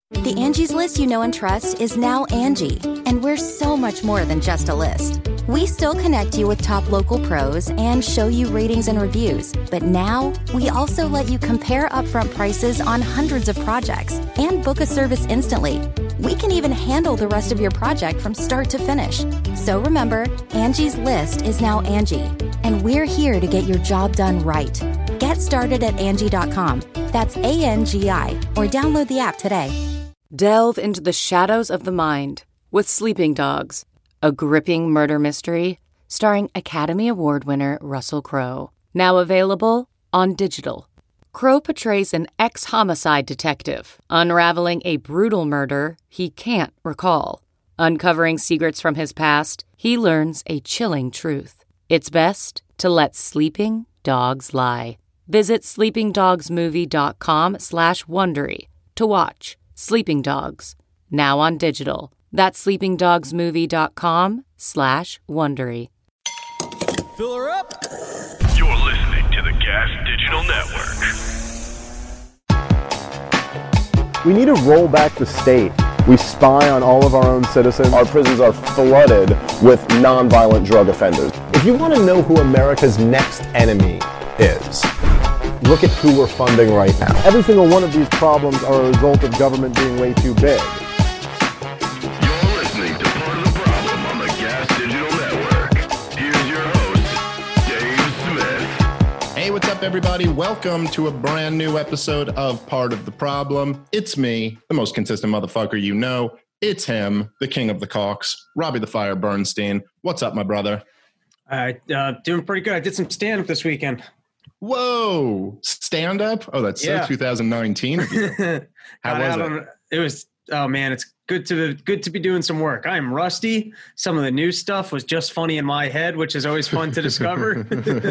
The Angie's List you know and trust is now Angie, and we're so much more than just a list. We still connect you with top local pros and show you ratings and reviews, but now we also let you compare upfront prices on hundreds of projects and book a service instantly. We can even handle the rest of your project from start to finish. So remember, Angie's List is now Angie, and we're here to get your job done right. Get started at Angie.com. That's ANGI, or download the app today. Delve into the shadows of the mind with Sleeping Dogs, a gripping murder mystery starring Academy Award winner Russell Crowe. Now available on digital. Crowe portrays an ex-homicide detective unraveling a brutal murder he can't recall. Uncovering secrets from his past, he learns a chilling truth. It's best to let sleeping dogs lie. Visit sleepingdogsmovie.com/Wondery to watch Sleeping Dogs, now on digital. That's sleepingdogsmovie.com/Wondery. Fill her up. You're listening to the Gas Digital Network. We need to roll back the state. We spy on all of our own citizens. Our prisons are flooded with nonviolent drug offenders. If you want to know who America's next enemy is, look at who we're funding right now. Every single one of these problems are a result of government being way too big. You're listening to Part of the Problem on the Gas Digital Network. Here's your host, Dave Smith. Hey, what's up, everybody? Welcome to a brand new episode of Part of the Problem. It's me, the most consistent motherfucker you know. It's him, the king of the cocks, Robbie the Fire Bernstein. What's up, my brother? Doing pretty good. I did some stand-up this weekend. Whoa, stand-up? Oh, that's so 2019 of you. How was it? It was, oh man, it's good to be doing some work. I am rusty. Some of the new stuff was just funny in my head, which is always fun to discover.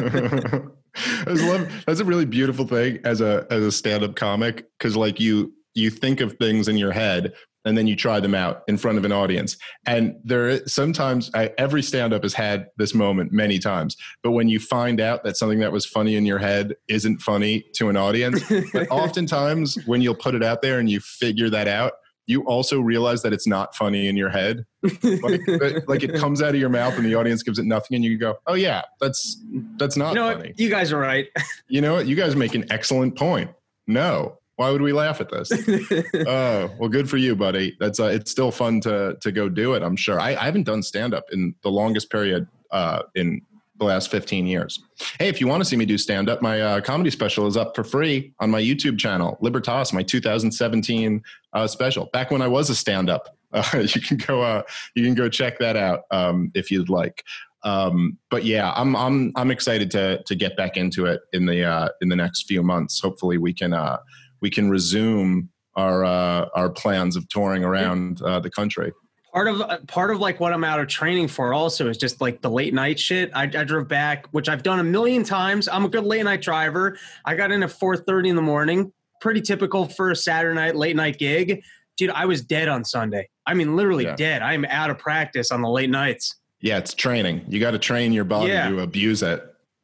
That's a really beautiful thing as a stand-up comic, because like you think of things in your head and then you try them out in front of an audience. And every stand-up has had this moment many times, but when you find out that something that was funny in your head isn't funny to an audience, but oftentimes when you'll put it out there and you figure that out, you also realize that it's not funny in your head. Like it comes out of your mouth and the audience gives it nothing and you go, oh yeah, that's not funny. You guys are right. You know what? You guys make an excellent point. No. Why would we laugh at this? Well, good for you, buddy. That's it's still fun to go do it, I'm sure. I haven't done stand-up in the longest period in the last 15 years. Hey, if you want to see me do stand-up, my comedy special is up for free on my YouTube channel, Libertas, my 2017 special. Back when I was a stand-up, you can go check that out if you'd like. But yeah, I'm excited to get back into it in the next few months. Hopefully, we can resume our plans of touring around the country. Part of like what I'm out of training for also is just like the late night shit. I drove back, which I've done a million times. I'm a good late night driver. I got in at 4:30 in the morning. Pretty typical for a Saturday night, late night gig. Dude, I was dead on Sunday. I mean, literally dead. I'm out of practice on the late nights. Yeah, it's training. You got to train your body to abuse it.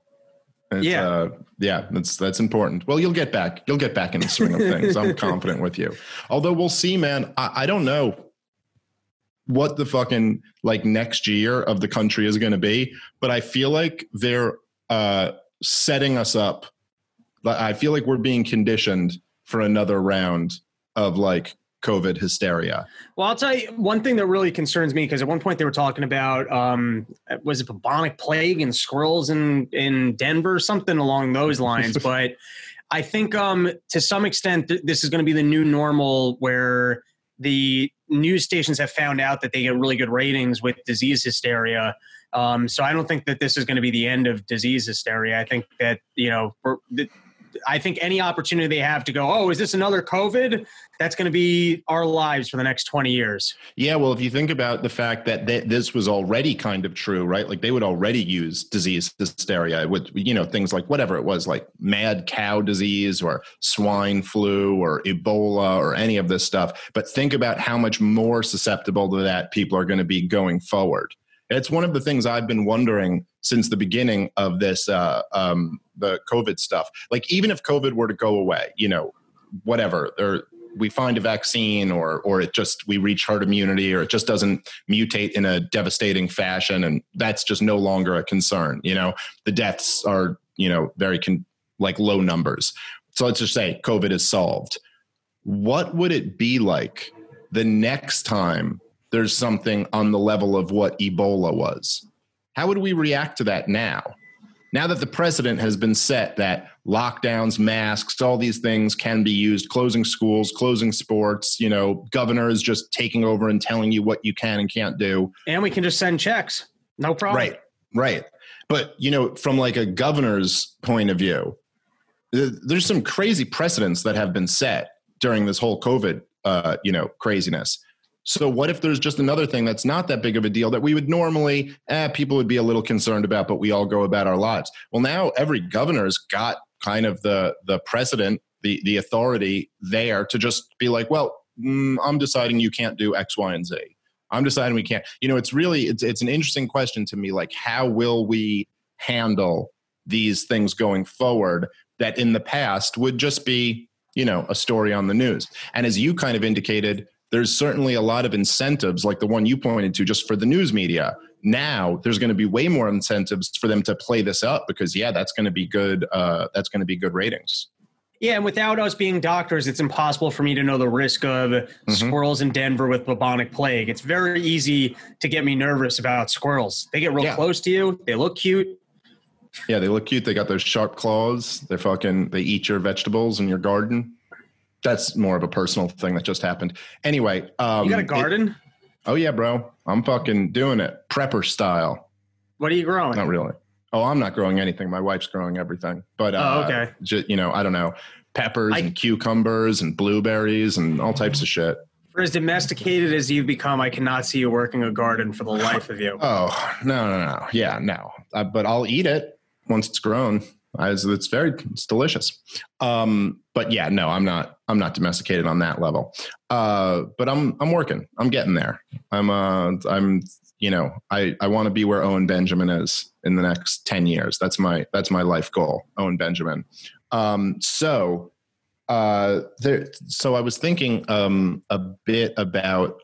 That's important. Well, you'll get back in the swing of things. I'm confident with you. Although we'll see, man. I don't know what the fucking like next year of the country is going to be, but I feel like they're setting us up. I feel like we're being conditioned for another round of like COVID hysteria. Well, I'll tell you one thing that really concerns me, because at one point they were talking about, was it bubonic plague and squirrels in Denver, something along those lines. But I think to some extent, this is going to be the new normal, where the news stations have found out that they get really good ratings with disease hysteria. So I don't think that this is going to be the end of disease hysteria. I think that, I think any opportunity they have to go, oh, is this another COVID? That's going to be our lives for the next 20 years. Yeah, well, if you think about the fact that this was already kind of true, right? Like they would already use disease hysteria with, things like whatever it was, like mad cow disease or swine flu or Ebola or any of this stuff. But think about how much more susceptible to that people are going to be going forward. It's one of the things I've been wondering since the beginning of this, the COVID stuff. Like, even if COVID were to go away, whatever, or we find a vaccine or we reach herd immunity, or it just doesn't mutate in a devastating fashion. And that's just no longer a concern. The deaths are, very low numbers. So let's just say COVID is solved. What would it be like the next time there's something on the level of what Ebola was? How would we react to that now? Now that the precedent has been set that lockdowns, masks, all these things can be used, closing schools, closing sports, governors just taking over and telling you what you can and can't do. And we can just send checks. No problem. Right. But, from like a governor's point of view, there's some crazy precedents that have been set during this whole COVID, craziness. So what if there's just another thing that's not that big of a deal that we would normally, people would be a little concerned about, but we all go about our lives? Well, now every governor's got kind of the precedent, the authority there to just be like, well, I'm deciding you can't do X, Y, and Z. I'm deciding we can't. It's an interesting question to me, like, how will we handle these things going forward that in the past would just be, a story on the news? And as you kind of indicated, there's certainly a lot of incentives, like the one you pointed to, just for the news media. Now there's going to be way more incentives for them to play this up because, that's going to be good. That's going to be good ratings. Yeah, and without us being doctors, it's impossible for me to know the risk of squirrels in Denver with bubonic plague. It's very easy to get me nervous about squirrels. They get real close to you. They look cute. Yeah, they look cute. They got those sharp claws. They eat your vegetables in your garden. That's more of a personal thing that just happened. Anyway. You got a garden? Oh, yeah, bro. I'm fucking doing it. Prepper style. What are you growing? Not really. Oh, I'm not growing anything. My wife's growing everything. But, okay. I don't know. Peppers and cucumbers and blueberries and all types of shit. For as domesticated as you've become, I cannot see you working a garden for the life of you. Oh, no. Yeah, no. But I'll eat it once it's grown. It's delicious. But yeah, no, I'm not domesticated on that level. But I'm working. I'm getting there. I want to be where Owen Benjamin is in the next 10 years. That's my life goal, Owen Benjamin. So I was thinking a bit about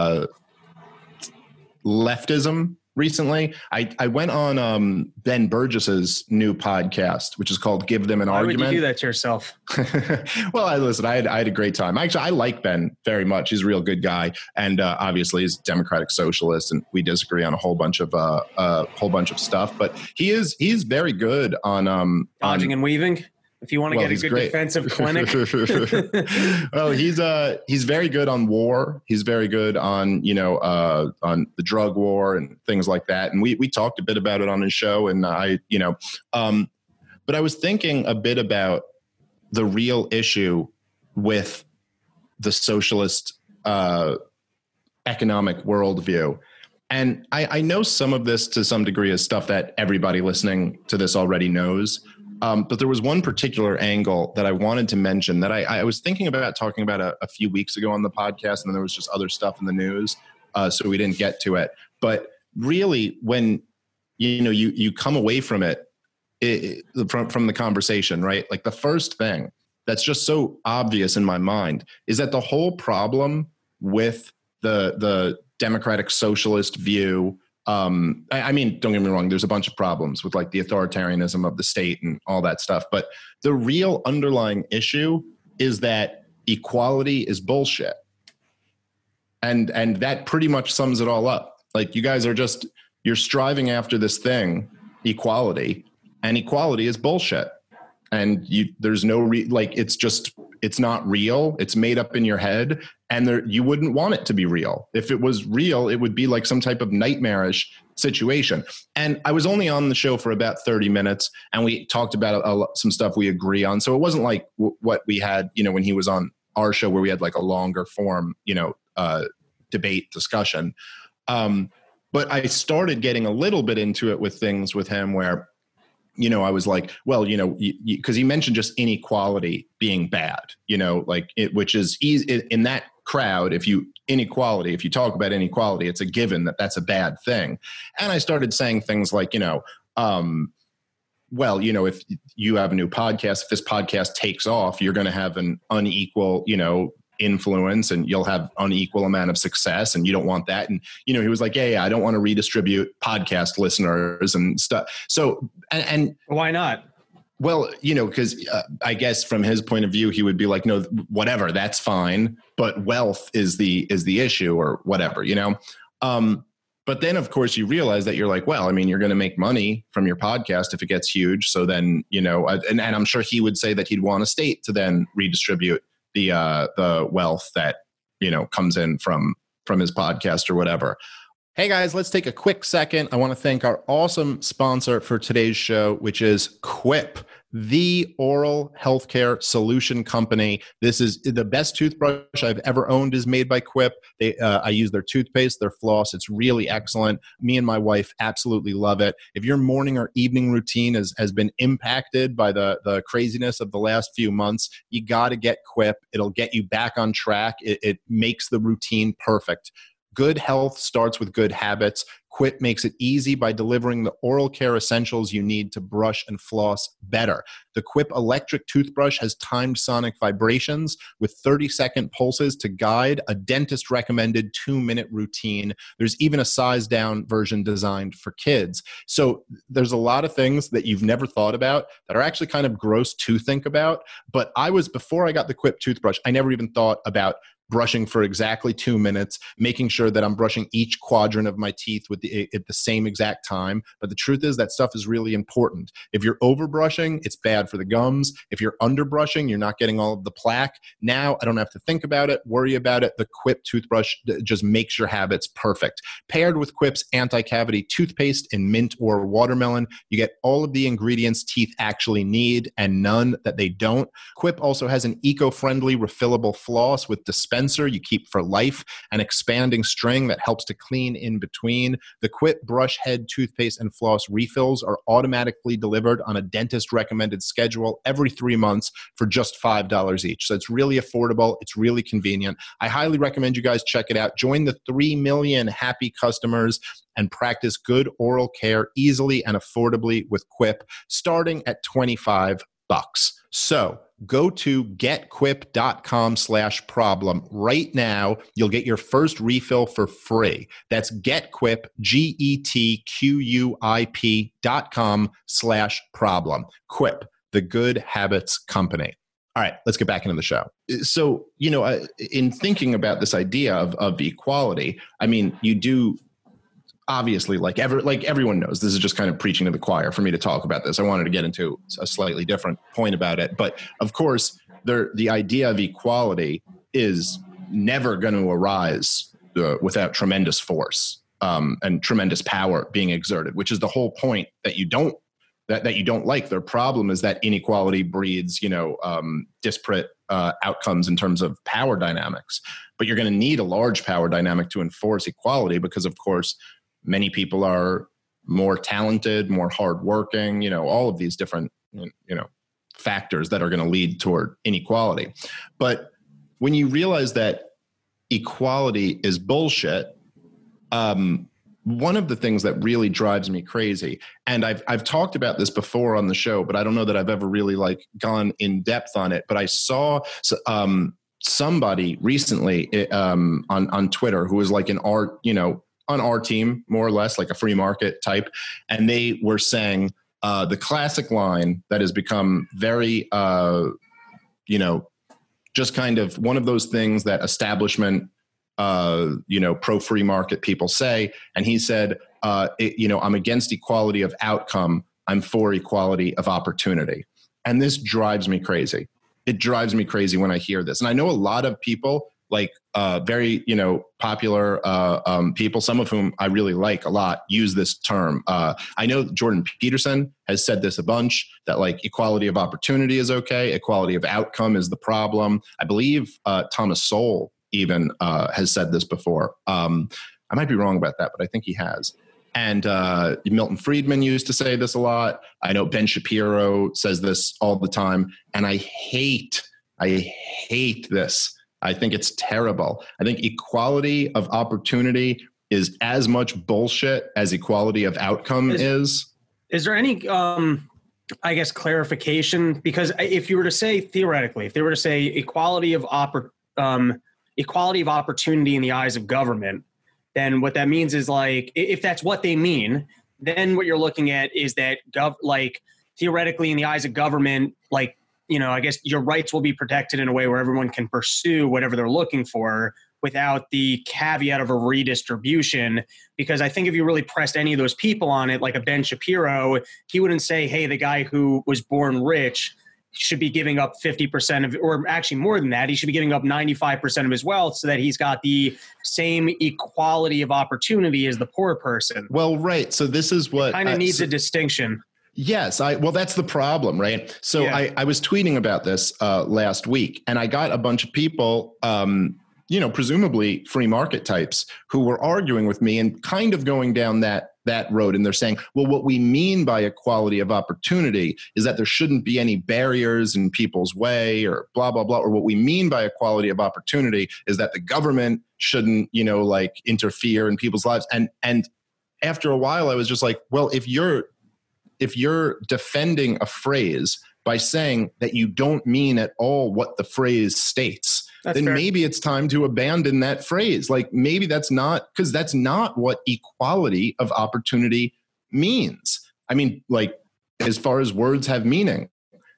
leftism recently. I went on Ben Burgess's new podcast, which is called Give Them an Argument. Why would you do that to yourself? Well, I had a great time. Actually, I like Ben very much. He's a real good guy. And obviously he's a democratic socialist, and we disagree on a whole bunch of stuff, but he's very good on dodging and weaving. If you want to get a good defensive clinic. Well, he's very good on war. He's very good on, on the drug war and things like that. And we talked a bit about it on his show. And but I was thinking a bit about the real issue with the socialist economic worldview. And I know some of this to some degree is stuff that everybody listening to this already knows. But there was one particular angle that I wanted to mention that I was thinking about talking about a few weeks ago on the podcast, and then there was just other stuff in the news, so we didn't get to it. But really, when you come away from from the conversation, right? Like the first thing that's just so obvious in my mind is that the whole problem with the democratic socialist view. I mean, don't get me wrong, there's a bunch of problems with like the authoritarianism of the state and all that stuff. But the real underlying issue is that equality is bullshit. And that pretty much sums it all up. Like you guys are you're striving after this thing, equality, and equality is bullshit. And there's no it's not real. It's made up in your head, and you wouldn't want it to be real. If it was real, it would be like some type of nightmarish situation. And I was only on the show for about 30 minutes, and we talked about some stuff we agree on. So it wasn't like what we had, when he was on our show where we had like a longer form, debate discussion. But I started getting a little bit into it with things with him where, I was like, well, because he mentioned just inequality being bad, which is easy in that crowd. If you talk about inequality, it's a given that that's a bad thing. And I started saying things like, if you have a new podcast, if this podcast takes off, you're going to have an unequal, influence and you'll have unequal amount of success and you don't want that. And, you know, he was like, yeah, I don't want to redistribute podcast listeners and stuff. So, and why not? Well, you know, because I guess from his point of view, he would be like, no, whatever, that's fine. But wealth is the issue or whatever, you know? But then, of course, you realize that you're like, well, I mean, you're going to make money from your podcast if it gets huge. So then, you know, and I'm sure he would say that he'd want a state to then redistribute the wealth that, you know, comes in from his podcast or whatever. Hey guys, let's take a quick second. I want to thank our awesome sponsor for today's show, which is Quip, the oral healthcare solution company. This is the best toothbrush I've ever owned is made by Quip. I use their toothpaste, their floss. It's really excellent. Me and my wife absolutely love it. If your morning or evening routine has been impacted by the craziness of the last few months, you got to get Quip. It'll get you back on track. It makes the routine perfect. Good health starts with good habits. Quip makes it easy by delivering the oral care essentials you need to brush and floss better. The Quip electric toothbrush has timed sonic vibrations with 30-second pulses to guide a dentist-recommended 2-minute routine. There's even a size-down version designed for kids. So there's a lot of things that you've never thought about that are actually kind of gross to think about. But before I got the Quip toothbrush, I never even thought about brushing for exactly 2 minutes, making sure that I'm brushing each quadrant of my teeth at the same exact time. But the truth is that stuff is really important. If you're overbrushing, it's bad for the gums. If you're underbrushing, you're not getting all of the plaque. Now I don't have to think about it, worry about it. The Quip toothbrush just makes your habits perfect. Paired with Quip's anti-cavity toothpaste in mint or watermelon, you get all of the ingredients teeth actually need and none that they don't. Quip also has an eco-friendly refillable floss with dispenser you keep for life, an expanding string that helps to clean in between. The Quip brush head toothpaste and floss refills are automatically delivered on a dentist recommended schedule every 3 months for just $5 each. So it's really affordable. It's really convenient. I highly recommend you guys check it out. Join the 3 million happy customers and practice good oral care easily and affordably with Quip, starting at $25. So go to getquip.com/problem right now. You'll get your first refill for free. That's getquip, GETQUIP.com/problem. Quip, the good habits company. All right, let's get back into the show. So, you know, in thinking about this idea of equality, I mean, you do obviously, like everyone knows, this is just kind of preaching to the choir for me to talk about this. I wanted to get into a slightly different point about it. But of course, the idea of equality is never going to arise without tremendous force and tremendous power being exerted, which is the whole point that you don't like. Their problem is that inequality breeds, you know, disparate outcomes in terms of power dynamics. But you're going to need a large power dynamic to enforce equality because, of course, many people are more talented, more hardworking, you know, all of these different, you know, factors that are going to lead toward inequality. But when you realize that equality is bullshit, one of the things that really drives me crazy, and I've talked about this before on the show, but I don't know that I've ever really like gone in depth on it. But I saw somebody recently on Twitter who was like on our team, more or less, like a free market type. And they were saying the classic line that has become very, just kind of one of those things that establishment, pro free market people say. And he said, I'm against equality of outcome. I'm for equality of opportunity. And this drives me crazy. It drives me crazy when I hear this. And I know a lot of people, like very, popular people, some of whom I really like a lot, use this term. I know Jordan Peterson has said this a bunch, that like equality of opportunity is okay. Equality of outcome is the problem. I believe Thomas Sowell even has said this before. I might be wrong about that, but I think he has. And Milton Friedman used to say this a lot. I know Ben Shapiro says this all the time. And I hate this. I think it's terrible. I think equality of opportunity is as much bullshit as equality of outcome is. Is there any, clarification? Because if you were to say, theoretically, if they were to say equality of equality of opportunity in the eyes of government, then what that means is like, if that's what they mean, then what you're looking at is that theoretically in the eyes of government, like, you know, I guess your rights will be protected in a way where everyone can pursue whatever they're looking for without the caveat of a redistribution. Because I think if you really pressed any of those people on it, like a Ben Shapiro, he wouldn't say, hey, the guy who was born rich should be giving up 50% of, or actually more than that, he should be giving up 95% of his wealth so that he's got the same equality of opportunity as the poor person. Well, right. So this is what kind of needs a distinction. Yes. Well, that's the problem, right? So Yeah. I was tweeting about this last week, and I got a bunch of people, you know, presumably free market types, who were arguing with me and kind of going down that road. And they're saying, well, what we mean by equality of opportunity is that there shouldn't be any barriers in people's way or blah, blah, blah. Or what we mean by equality of opportunity is that the government shouldn't, you know, like interfere in people's lives. And after a while, I was just like, well, if you're defending a phrase by saying that you don't mean at all what the phrase states, then fair. maybe it's time to abandon that phrase. Like maybe that's not what equality of opportunity means. I mean, like as far as words have meaning,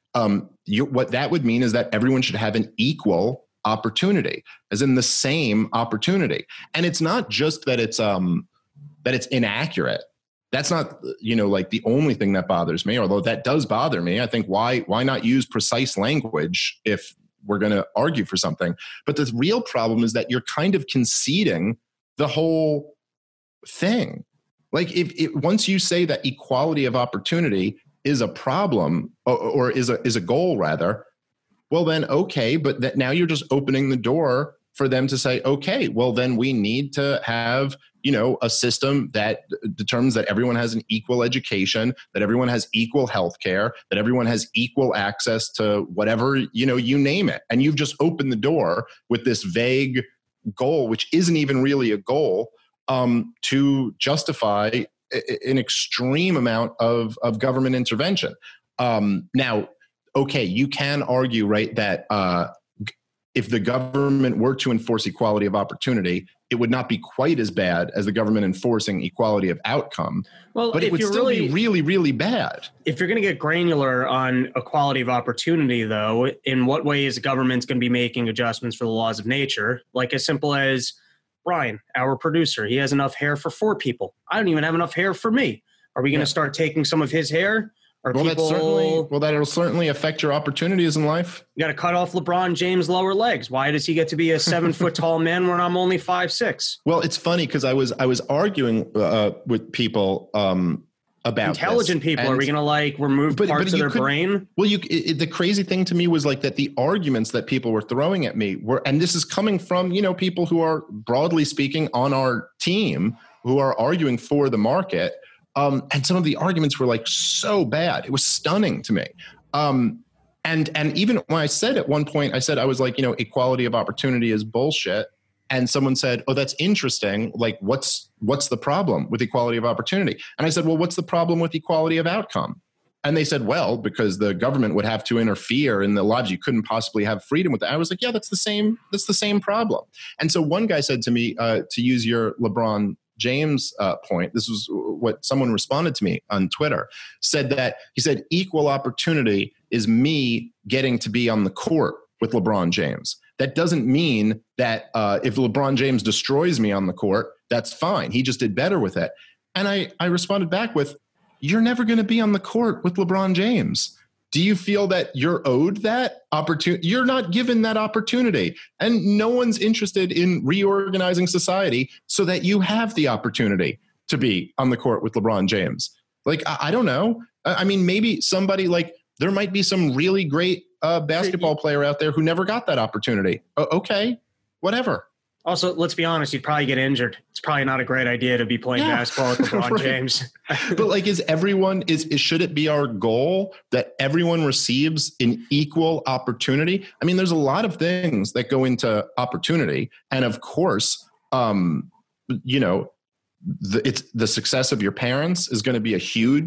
what that would mean is that everyone should have an equal opportunity, as in the same opportunity. And it's not just that it's inaccurate. That's not, you know, like the only thing that bothers me, although that does bother me. I think why not use precise language if we're going to argue for something? But the real problem is that you're kind of conceding the whole thing. Like if once you say that equality of opportunity is a problem or is a goal rather, well then, okay, but that now you're just opening the door for them to say, okay, well then we need to have, you know, a system that determines that everyone has an equal education, that everyone has equal health care, that everyone has equal access to whatever, you know, you name it. And you've just opened the door with this vague goal, which isn't even really a goal, to justify an extreme amount of government intervention. Now, okay, you can argue, right, that if the government were to enforce equality of opportunity, it would not be quite as bad as the government enforcing equality of outcome. Well, but it would still be really, really bad. If you're going to get granular on equality of opportunity, though, in what way is government going to be making adjustments for the laws of nature? Like as simple as Brian, our producer, he has enough hair for 4 people. I don't even have enough hair for me. Are we going to start taking some of his hair? That'll certainly affect your opportunities in life. You got to cut off LeBron James' lower legs. Why does he get to be a 7-foot tall man when I'm only 5'6"? Well, it's funny because I was arguing with people about intelligent this. people. And are we going to like remove parts of their brain? Well, the crazy thing to me was like that the arguments that people were throwing at me were, and this is coming from, you know, people who are broadly speaking on our team who are arguing for the market. And some of the arguments were like so bad. It was stunning to me. And even when I said at one point, I was like, you know, equality of opportunity is bullshit. And someone said, oh, that's interesting. Like, what's the problem with equality of opportunity? And I said, well, what's the problem with equality of outcome? And they said, well, because the government would have to interfere in the lives. You couldn't possibly have freedom with that. I was like, yeah, that's the same problem. And so one guy said to me, to use your LeBron James point, this was what someone responded to me on Twitter, he said, equal opportunity is me getting to be on the court with LeBron James. That doesn't mean that if LeBron James destroys me on the court, that's fine. He just did better with it. And I responded back with, you're never going to be on the court with LeBron James. Do you feel that you're owed that opportunity? You're not given that opportunity. And no one's interested in reorganizing society so that you have the opportunity to be on the court with LeBron James. Like, I don't know. I mean, maybe somebody like, there might be some really great basketball player out there who never got that opportunity. Okay, whatever. Also, let's be honest, you'd probably get injured. It's probably not a great idea to be playing basketball with LeBron right. James. But like, should it be our goal that everyone receives an equal opportunity? I mean, there's a lot of things that go into opportunity. And of course, you know, the success of your parents is going to be a huge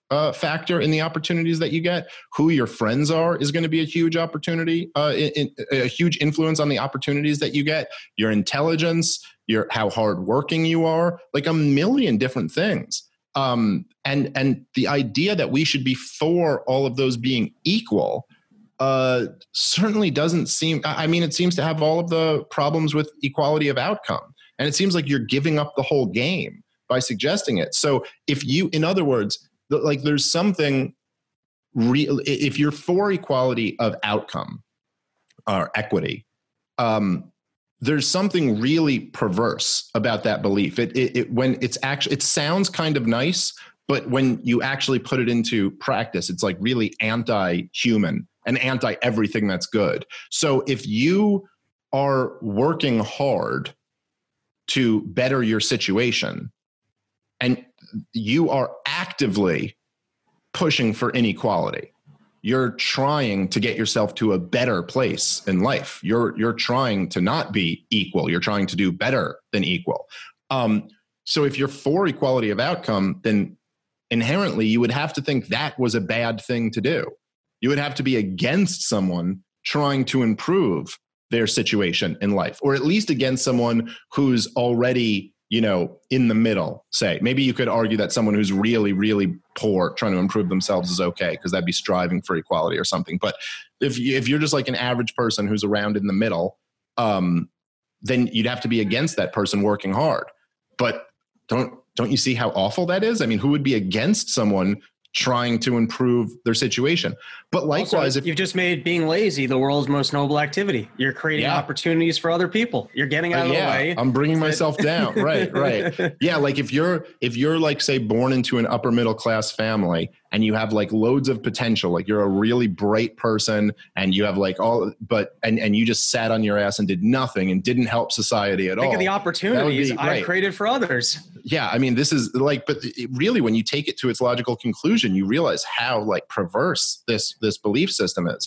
factor in the opportunities that you get. Who your friends are is going to be a huge opportunity, a huge influence on the opportunities that you get. Your intelligence, how hardworking you are, like a million different things. And the idea that we should be for all of those being equal certainly doesn't seem. I mean, it seems to have all of the problems with equality of outcome, and it seems like you're giving up the whole game by suggesting it. So if you, in other words, like there's something real, if you're for equality of outcome or equity, there's something really perverse about that belief. When it's actually, it sounds kind of nice, but when you actually put it into practice, it's like really anti-human and anti-everything that's good. So if you are working hard to better your situation, and you are actively pushing for inequality, you're trying to get yourself to a better place in life. You're trying to not be equal. You're trying to do better than equal. So if you're for equality of outcome, then inherently you would have to think that was a bad thing to do. You would have to be against someone trying to improve their situation in life, or at least against someone who's already, in the middle. Say, maybe you could argue that someone who's really, really poor trying to improve themselves is okay, because that'd be striving for equality or something. But if you're just like an average person who's around in the middle, then you'd have to be against that person working hard. But don't you see how awful that is? I mean, who would be against someone trying to improve their situation? But likewise, also, you've just made being lazy the world's most noble activity. You're creating opportunities for other people. You're getting out of the way. I'm bringing myself down. Right. Yeah. Like if you're like, say, born into an upper middle class family and you have like loads of potential, like you're a really bright person and you have like and you just sat on your ass and did nothing and didn't help society at all. Think of the opportunities I've created for others. Yeah. I mean, this is like, but really when you take it to its logical conclusion, you realize how like perverse this belief system is.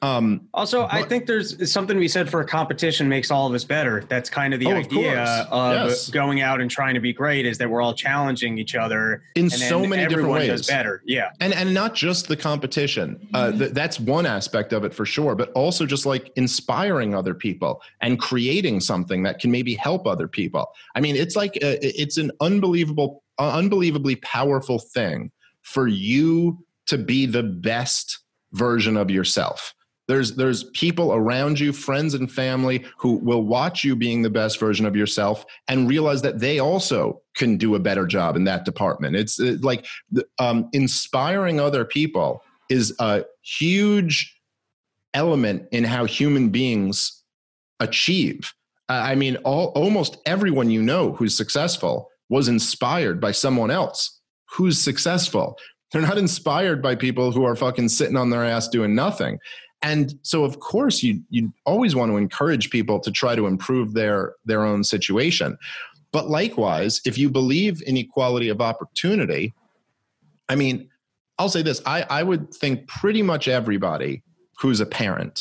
I think there's something to be said for a competition makes all of us better. That's kind of the idea of going out and trying to be great, is that we're all challenging each other in so many different ways. Does better. Yeah. And not just the competition. That's one aspect of it for sure, but also just like inspiring other people and creating something that can maybe help other people. I mean, it's like, it's an unbelievably powerful thing for you to be the best version of yourself. There's people around you, friends and family, who will watch you being the best version of yourself and realize that they also can do a better job in that department. It's like inspiring other people is a huge element in how human beings achieve. I mean, almost everyone you know who's successful was inspired by someone else who's successful. They're not inspired by people who are fucking sitting on their ass doing nothing. And so, of course, you always want to encourage people to try to improve their own situation. But likewise, if you believe in equality of opportunity, I mean, I'll say this. I would think pretty much everybody who's a parent,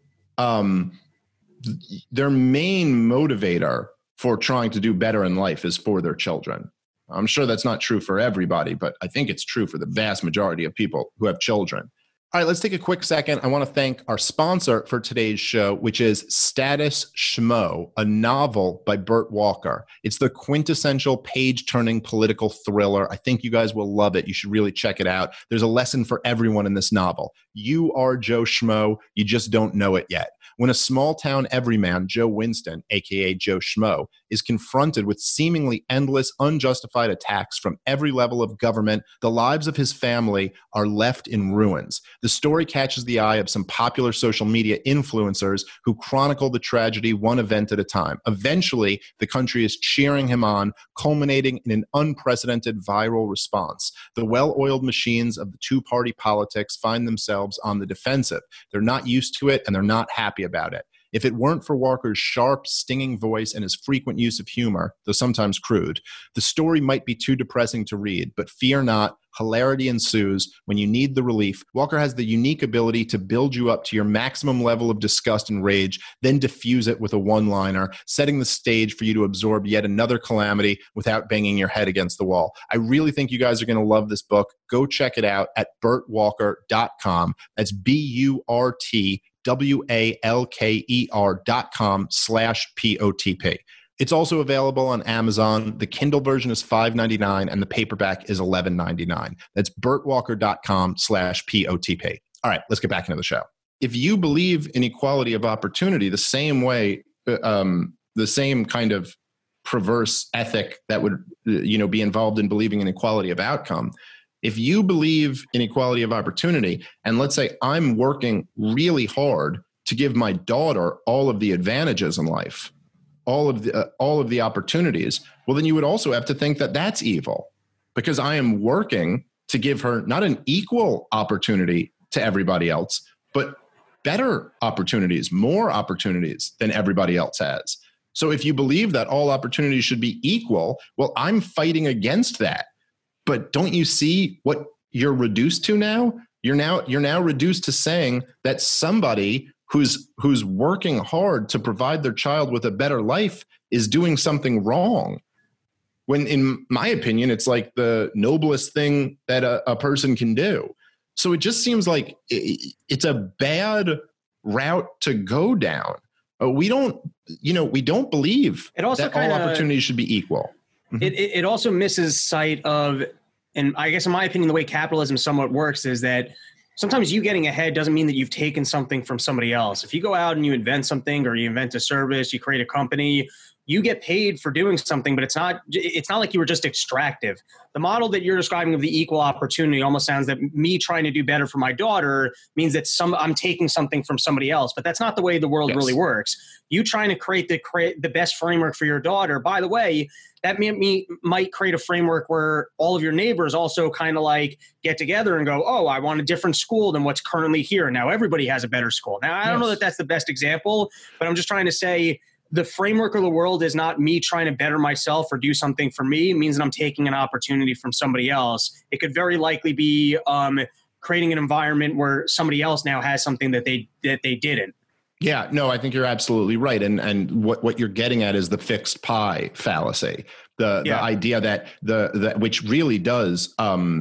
their main motivator for trying to do better in life is for their children. I'm sure that's not true for everybody, but I think it's true for the vast majority of people who have children. All right, let's take a quick second. I want to thank our sponsor for today's show, which is Status Schmo, a novel by Burt Walker. It's the quintessential page-turning political thriller. I think you guys will love it. You should really check it out. There's a lesson for everyone in this novel. You are Joe Schmo. You just don't know it yet. When a small-town everyman, Joe Winston, a.k.a. Joe Schmo, is confronted with seemingly endless, unjustified attacks from every level of government, the lives of his family are left in ruins. The story catches the eye of some popular social media influencers who chronicle the tragedy one event at a time. Eventually, the country is cheering him on, culminating in an unprecedented viral response. The well-oiled machines of the two-party politics find themselves on the defensive. They're not used to it, and they're not happy about it. If it weren't for Walker's sharp, stinging voice and his frequent use of humor, though sometimes crude, the story might be too depressing to read, but fear not, hilarity ensues when you need the relief. Walker has the unique ability to build you up to your maximum level of disgust and rage, then diffuse it with a one-liner, setting the stage for you to absorb yet another calamity without banging your head against the wall. I really think you guys are going to love this book. Go check it out at BurtWalker.com. That's BurtWalker.com/POTP. It's also available on Amazon. The Kindle version is $5.99 and the paperback is $11.99. That's BurtWalker.com/POTP. All right, let's get back into the show. If you believe in equality of opportunity the same way, the same kind of perverse ethic that would, be involved in believing in equality of outcome, if you believe in equality of opportunity, and let's say I'm working really hard to give my daughter all of the advantages in life, all of the opportunities, well, then you would also have to think that that's evil, because I am working to give her not an equal opportunity to everybody else, but better opportunities, more opportunities than everybody else has. So if you believe that all opportunities should be equal, well, I'm fighting against that. But don't you see what you're reduced to now? You're now reduced to saying that somebody who's working hard to provide their child with a better life is doing something wrong. When in my opinion, it's like the noblest thing that a person can do. So it just seems like it's a bad route to go down. We don't believe it also that all opportunities should be equal. It also misses sight of, and I guess in my opinion, the way capitalism somewhat works is that sometimes you getting ahead doesn't mean that you've taken something from somebody else. If you go out and you invent something, or you invent a service, you create a company, you get paid for doing something, but it's not like you were just extractive. The model that you're describing of the equal opportunity almost sounds that me trying to do better for my daughter means that I'm taking something from somebody else, but that's not the way the world really works. You trying to create the best framework for your daughter. By the way, that might create a framework where all of your neighbors also kind of like get together and go, oh, I want a different school than what's currently here. Now everybody has a better school. Now, I don't know that that's the best example, but I'm just trying to say the framework of the world is not me trying to better myself or do something for me. It means that I'm taking an opportunity from somebody else. It could very likely be creating an environment where somebody else now has something that they didn't. Yeah, no, I think you're absolutely right. And what you're getting at is the fixed pie fallacy, the idea that which really does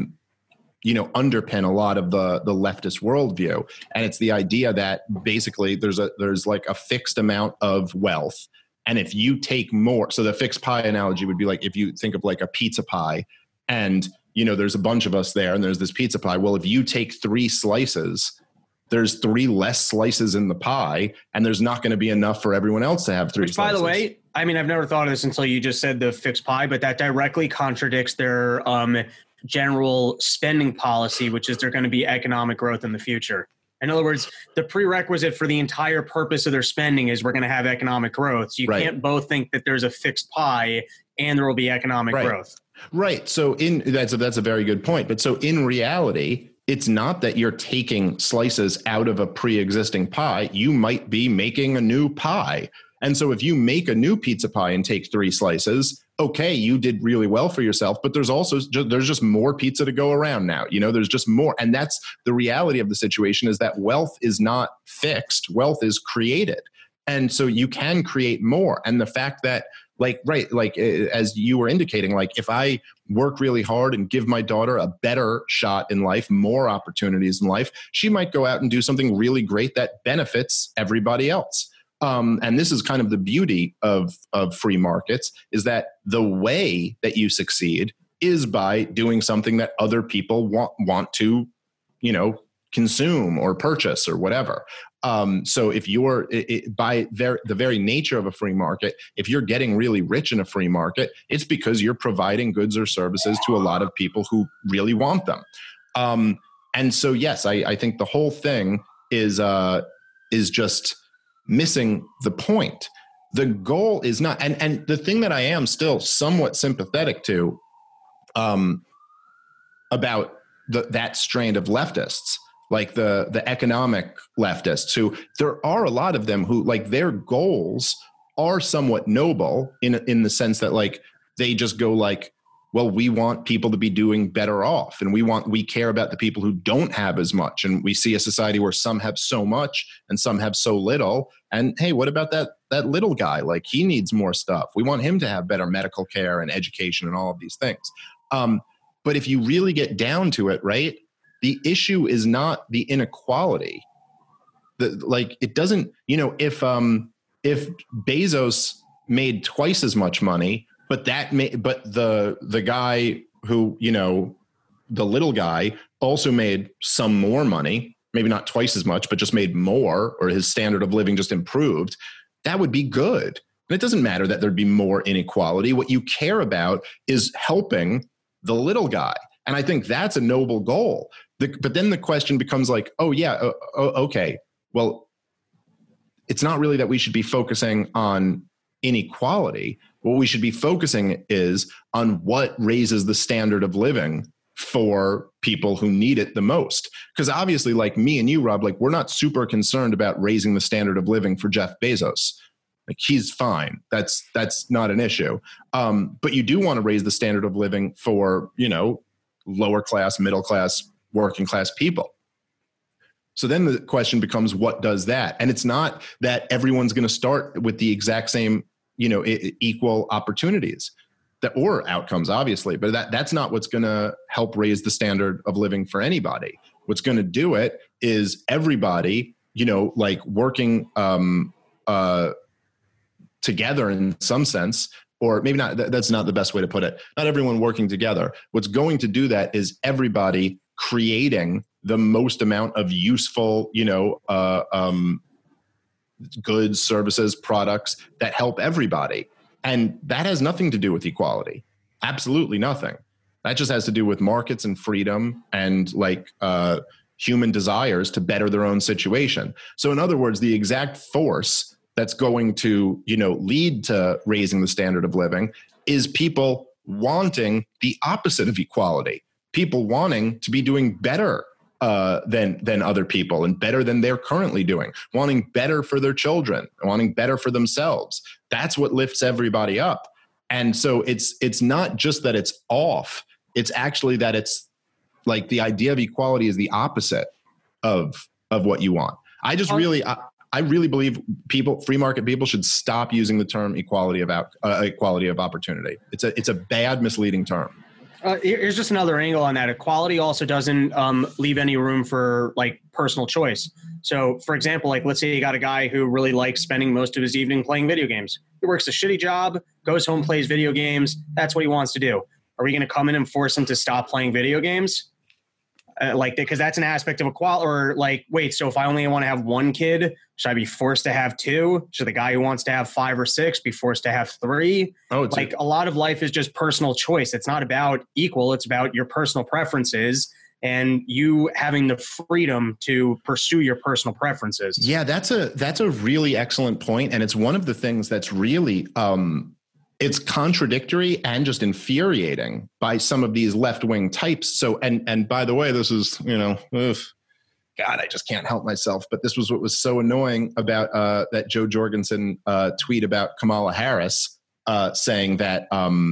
underpin a lot of the leftist worldview. And it's the idea that basically there's like a fixed amount of wealth. And if you take more, so the fixed pie analogy would be like, if you think of like a pizza pie and, there's a bunch of us there and there's this pizza pie. Well, if you take 3 slices, there's 3 less slices in the pie, and there's not going to be enough for everyone else to have 3 slices. By the way, I mean, I've never thought of this until you just said the fixed pie, but that directly contradicts their general spending policy, which is they're going to be economic growth in the future. In other words, the prerequisite for the entire purpose of their spending is we're going to have economic growth. So you can't both think that there's a fixed pie and there will be economic growth. Right. So that's a very good point. But so in reality, it's not that you're taking slices out of a pre-existing pie. You might be making a new pie. And so if you make a new pizza pie and take 3 slices, okay, you did really well for yourself, but there's just more pizza to go around now. There's just more. And that's the reality of the situation, is that wealth is not fixed. Wealth is created. And so you can create more. And the fact that as you were indicating, like if I work really hard and give my daughter a better shot in life, more opportunities in life, she might go out and do something really great that benefits everybody else. And this is kind of the beauty of free markets, is that the way that you succeed is by doing something that other people want to, consume or purchase or whatever. So if you're by the very nature of a free market, if you're getting really rich in a free market, it's because you're providing goods or services to a lot of people who really want them. And so, yes, I think the whole thing is just missing the point. The goal is not, and the thing that I am still somewhat sympathetic to about that strand of leftists like the economic leftists, who there are a lot of them who like their goals are somewhat noble in the sense that like they just go like, well, we want people to be doing better off, and we care about the people who don't have as much. And we see a society where some have so much and some have so little. And hey, what about that little guy? Like, he needs more stuff. We want him to have better medical care and education and all of these things. But if you really get down to it, right, the issue is not the inequality. It doesn't, if Bezos made twice as much money, but the guy who, the little guy also made some more money, maybe not twice as much, but just made more, or his standard of living just improved, that would be good. And it doesn't matter that there'd be more inequality. What you care about is helping the little guy. And I think that's a noble goal. But then the question becomes like, okay, well, it's not really that we should be focusing on inequality. What we should be focusing is on what raises the standard of living for people who need it the most. Because obviously, like me and you, Rob, like we're not super concerned about raising the standard of living for Jeff Bezos. Like, he's fine. That's not an issue. But you do want to raise the standard of living for, lower class, middle class, working class people. So then the question becomes, what does that? And it's not that everyone's going to start with the exact same, equal opportunities or outcomes, obviously, but that's not what's going to help raise the standard of living for anybody. What's going to do it is everybody, working together in some sense, or maybe not, that's not the best way to put it. Not everyone working together. What's going to do that is everybody creating the most amount of useful, goods, services, products that help everybody. And that has nothing to do with equality. Absolutely nothing. That just has to do with markets and freedom and human desires to better their own situation. So in other words, the exact force that's going to, lead to raising the standard of living is people wanting the opposite of equality. People wanting to be doing better than other people, and better than they're currently doing, wanting better for their children, wanting better for themselves. That's what lifts everybody up. And so it's not just that it's off. It's actually that it's like the idea of equality is the opposite of what you want. I really believe free market people should stop using the term equality of opportunity. It's a bad, misleading term. Here's just another angle on that. Equality also doesn't leave any room for personal choice. So, for example, let's say you got a guy who really likes spending most of his evening playing video games. He works a shitty job, goes home, plays video games. That's what he wants to do. Are we going to come in and force him to stop playing video games? Because that's an aspect of equality. Or wait, so if I only want to have one kid, should I be forced to have two? Should the guy who wants to have 5 or 6 be forced to have 3? Oh, a lot of life is just personal choice. It's not about equal. It's about your personal preferences and you having the freedom to pursue your personal preferences. Yeah, that's a really excellent point. And it's one of the things that's really it's contradictory and just infuriating by some of these left-wing types. So, and by the way, this is, God, I just can't help myself. But this was what was so annoying about that Joe Jorgensen tweet about Kamala Harris saying that,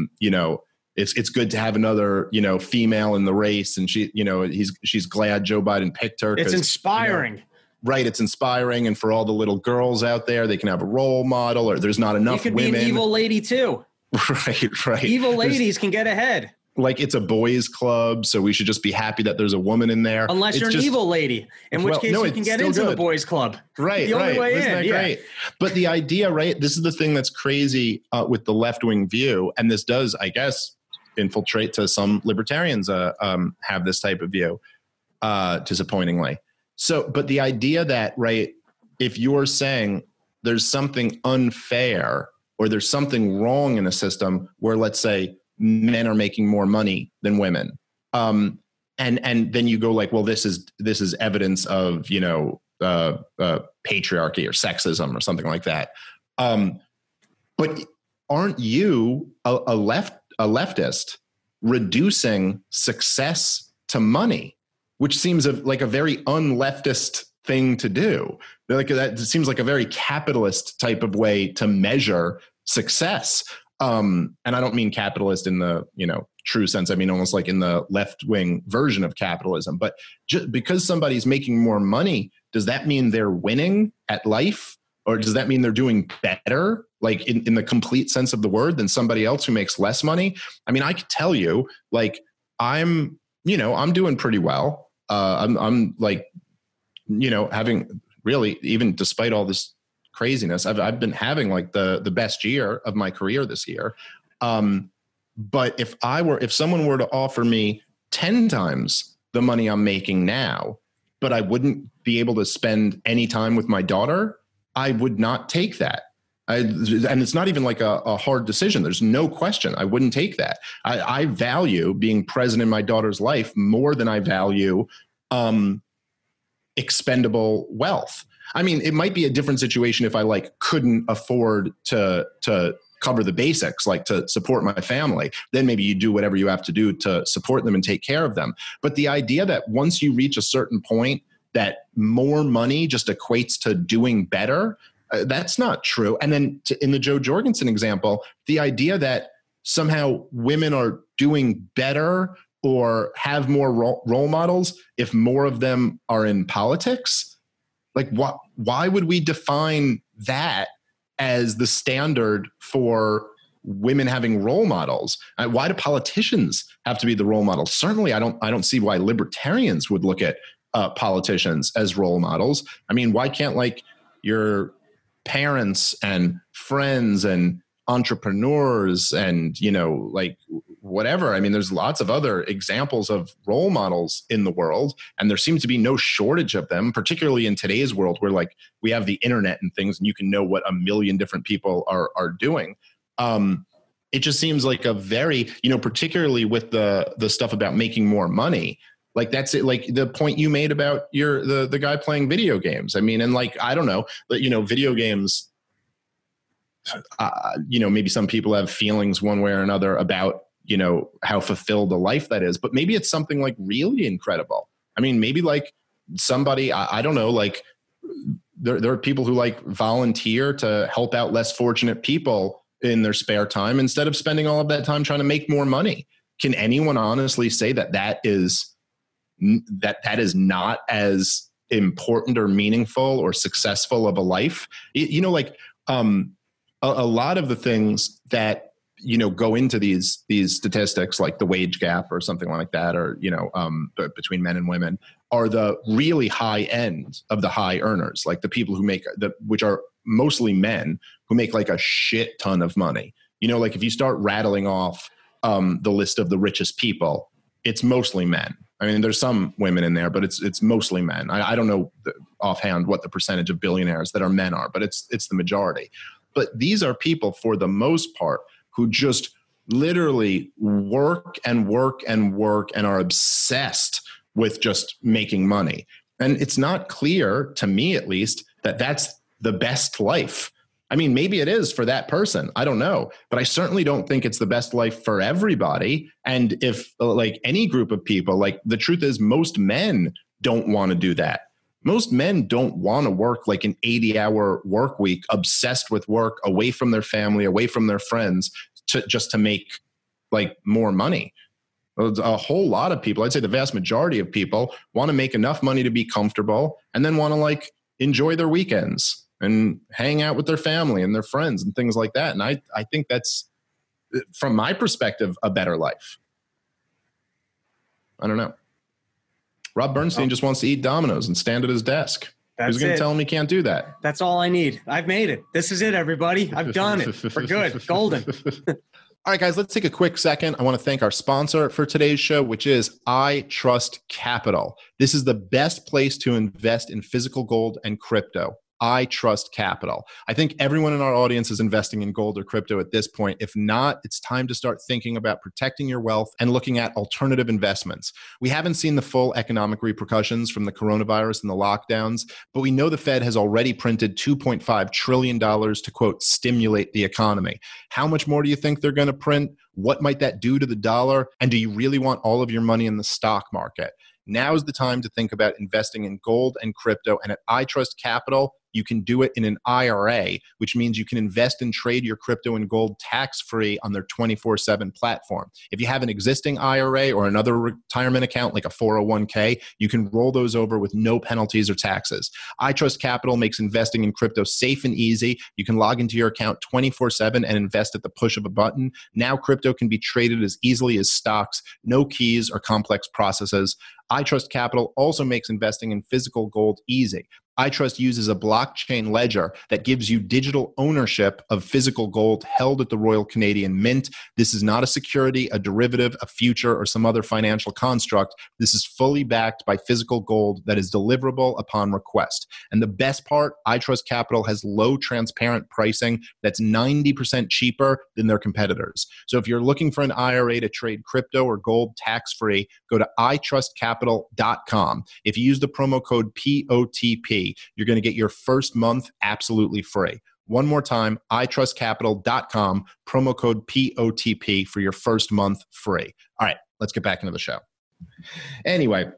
it's good to have another, female in the race. And she's glad Joe Biden picked her. It's inspiring. Right. It's inspiring. And for all the little girls out there, they can have a role model, or there's not enough women. You could be an evil lady too. Right. Evil ladies can get ahead. It's a boys club. So we should just be happy that there's a woman in there. Unless you're an evil lady, in which case you can get into the boys club. Right. The only way Isn't in. that Yeah. great? But the idea, right. This is the thing that's crazy with the left-wing view. And this does, I guess, infiltrate to some libertarians have this type of view, disappointingly. So, but the idea that, right, if you're saying there's something unfair or there's something wrong in a system where, let's say, men are making more money than women, and then you go well, this is evidence of patriarchy or sexism or something like that. But aren't you a leftist reducing success to money? which seems like a very unleftist thing to do. Like that seems like a very capitalist type of way to measure success. And I don't mean capitalist in the, true sense. I mean, almost like in the left-wing version of capitalism. But just because somebody's making more money, does that mean they're winning at life? Or does that mean they're doing better, like in the complete sense of the word, than somebody else who makes less money? I mean, I could tell you, like, I'm doing pretty well. I'm like, having really, even despite all this craziness, I've been having like the best year of my career this year. But if someone were to offer me 10 times the money I'm making now, but I wouldn't be able to spend any time with my daughter, I would not take that. And it's not even like a hard decision. There's no question. I wouldn't take that. I value being present in my daughter's life more than I value expendable wealth. I mean, it might be a different situation if I like couldn't afford to cover the basics, like to support my family. Then maybe you do whatever you have to do to support them and take care of them. But the idea that once you reach a certain point, that more money just equates to doing better, that's not true. And then in the Jo Jorgensen example, the idea that somehow women are doing better or have more role models if more of them are in politics, like why would we define that as the standard for women having role models? Why do politicians have to be the role models? Certainly, I don't see why libertarians would look at politicians as role models. I mean, why can't like your parents and friends and entrepreneurs and, like whatever. I mean, there's lots of other examples of role models in the world, and there seems to be no shortage of them, particularly in today's world where like we have the internet and things and you can know what a million different people are doing. It just seems like a very, particularly with the stuff about making more money, like that's it. Like the point you made about the guy playing video games. I mean, and like, I don't know, but video games, maybe some people have feelings one way or another about, how fulfilled a life that is, but maybe it's something like really incredible. I mean, maybe like somebody, I don't know, like there are people who like volunteer to help out less fortunate people in their spare time instead of spending all of that time trying to make more money. Can anyone honestly say that is not as important or meaningful or successful of a life? A lot of the things that, go into these statistics, like the wage gap or something like that, or, between men and women, are the really high end of the high earners, like the people who make which are mostly men who make like a shit ton of money. Like if you start rattling off the list of the richest people, it's mostly men. I mean, there's some women in there, but it's mostly men. I don't know offhand what the percentage of billionaires that are men are, but it's the majority. But these are people, for the most part, who just literally work and work and work and are obsessed with just making money. And it's not clear, to me at least, that that's the best life. I mean, maybe it is for that person. I don't know. But I certainly don't think it's the best life for everybody. And if like any group of people, like the truth is most men don't want to do that. Most men don't want to work like an 80-hour work week, obsessed with work, away from their family, away from their friends, just to make like more money. A whole lot of people, I'd say the vast majority of people, want to make enough money to be comfortable and then want to like enjoy their weekends and hang out with their family and their friends and things like that. And I think that's, from my perspective, a better life. I don't know. Rob Bernstein just wants to eat Domino's and stand at his desk. Who's going to tell him he can't do that? That's all I need. I've made it. This is it, everybody. I've done it. We're good. Golden. All right, guys, let's take a quick second. I want to thank our sponsor for today's show, which is I Trust Capital. This is the best place to invest in physical gold and crypto. I Trust Capital. I think everyone in our audience is investing in gold or crypto at this point. If not, it's time to start thinking about protecting your wealth and looking at alternative investments. We haven't seen the full economic repercussions from the coronavirus and the lockdowns, but we know the Fed has already printed $2.5 trillion to, quote, stimulate the economy. How much more do you think they're going to print? What might that do to the dollar? And do you really want all of your money in the stock market? Now's the time to think about investing in gold and crypto. And at iTrust Capital, you can do it in an IRA, which means you can invest and trade your crypto and gold tax-free on their 24/7 platform. If you have an existing IRA or another retirement account like a 401k, you can roll those over with no penalties or taxes. iTrust Capital makes investing in crypto safe and easy. You can log into your account 24/7 and invest at the push of a button. Now crypto can be traded as easily as stocks, no keys or complex processes. iTrust Capital also makes investing in physical gold easy. iTrust uses a blockchain ledger that gives you digital ownership of physical gold held at the Royal Canadian Mint. This is not a security, a derivative, a future, or some other financial construct. This is fully backed by physical gold that is deliverable upon request. And the best part, iTrust Capital has low transparent pricing that's 90% cheaper than their competitors. So if you're looking for an IRA to trade crypto or gold tax-free, go to itrustcapital.com. If you use the promo code POTP, you're going to get your first month absolutely free. One more time, itrustcapital.com, promo code POTP for your first month free. All right, let's get back into the show. Anyway,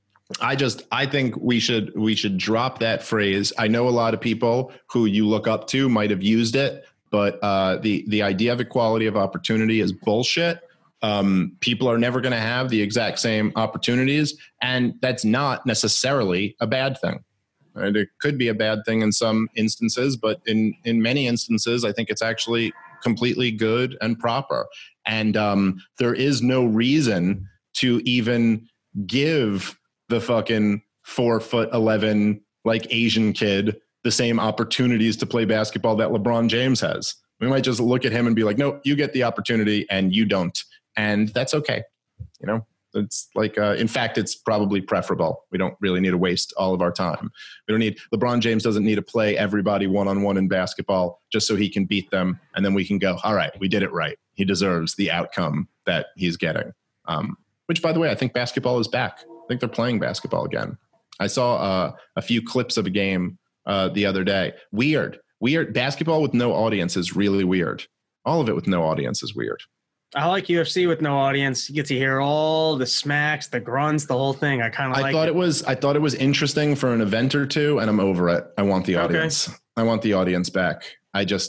I think we should drop that phrase. I know a lot of people who you look up to might have used it, but the idea of equality of opportunity is bullshit. People are never going to have the exact same opportunities, and that's not necessarily a bad thing. Right? It could be a bad thing in some instances, but in many instances, I think it's actually completely good and proper. And there is no reason to even give the fucking 4'11" like Asian kid the same opportunities to play basketball that LeBron James has. We might just look at him and be like, no, you get the opportunity and you don't. And that's okay. You know, it's like, in fact, it's probably preferable. We don't really need to waste all of our time. LeBron James doesn't need to play everybody one-on-one in basketball just so he can beat them. And then we can go, all right, we did it right. He deserves the outcome that he's getting. Which, by the way, I think basketball is back. I think they're playing basketball again. I saw a few clips of a game the other day. Weird. Basketball with no audience is really weird. All of it with no audience is weird. I like UFC with no audience. You get to hear all the smacks, the grunts, the whole thing. I kind of like it. I thought it was interesting for an event or two, and I'm over it. I want the audience. Okay. I want the audience back. I just,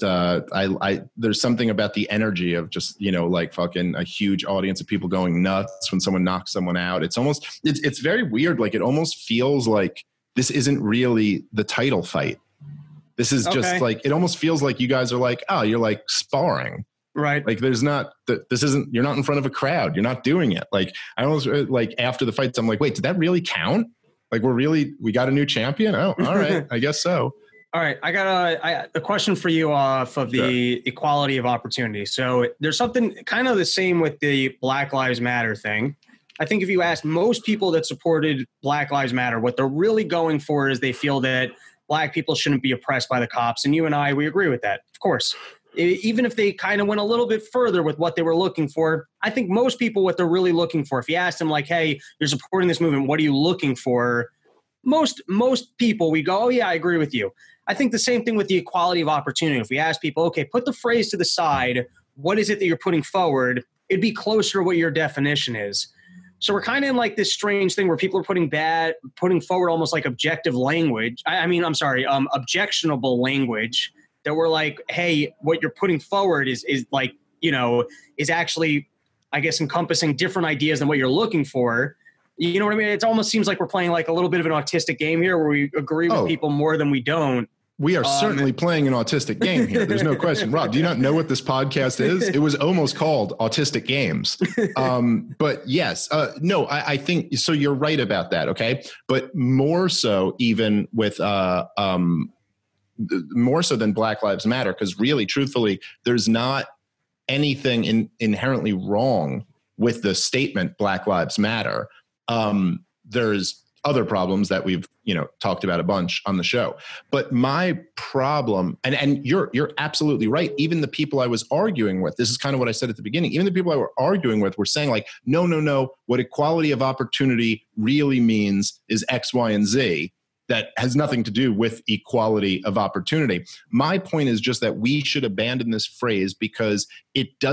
there's something about the energy of just, you know, like fucking a huge audience of people going nuts when someone knocks someone out. It's very weird. Like, it almost feels like this isn't really the title fight. This is just like, it almost feels like you guys are like, oh, you're like sparring. Right. Like, you're not in front of a crowd. You're not doing it. Like, I almost like after the fights, I'm like, wait, did that really count? Like, we got a new champion? Oh, all right. I guess so. All right. I got a question for you off of the equality of opportunity. So there's something kind of the same with the Black Lives Matter thing. I think if you ask most people that supported Black Lives Matter, what they're really going for is they feel that Black people shouldn't be oppressed by the cops. And you and I, we agree with that, of course. Even if they kind of went a little bit further with what they were looking for, I think most people, what they're really looking for, if you ask them like, hey, you're supporting this movement, what are you looking for? Most people, we go, oh yeah, I agree with you. I think the same thing with the equality of opportunity. If we ask people, okay, put the phrase to the side, what is it that you're putting forward? It'd be closer to what your definition is. So we're kind of in like this strange thing where people are putting forward almost like objective language. Objectionable language. That we're like, hey, what you're putting forward is like, you know, is actually, I guess, encompassing different ideas than what you're looking for. You know what I mean? It almost seems like we're playing like a little bit of an autistic game here where we agree with people more than we don't. We are certainly playing an autistic game here. There's no question. Rob, do you not know what this podcast is? It was almost called Autistic Games. But yes, no, I think, so you're right about that, okay? But more so even with more so than Black Lives Matter, because really, truthfully, there's not anything inherently wrong with the statement Black Lives Matter. There's other problems that we've, you know, talked about a bunch on the show. But my problem, and you're absolutely right, even the people I was arguing with, this is kind of what I said at the beginning, even the people I were arguing with were saying like, no, what equality of opportunity really means is X, Y, and Z. That has nothing to do with equality of opportunity. My point is just that we should abandon this phrase because it doesn't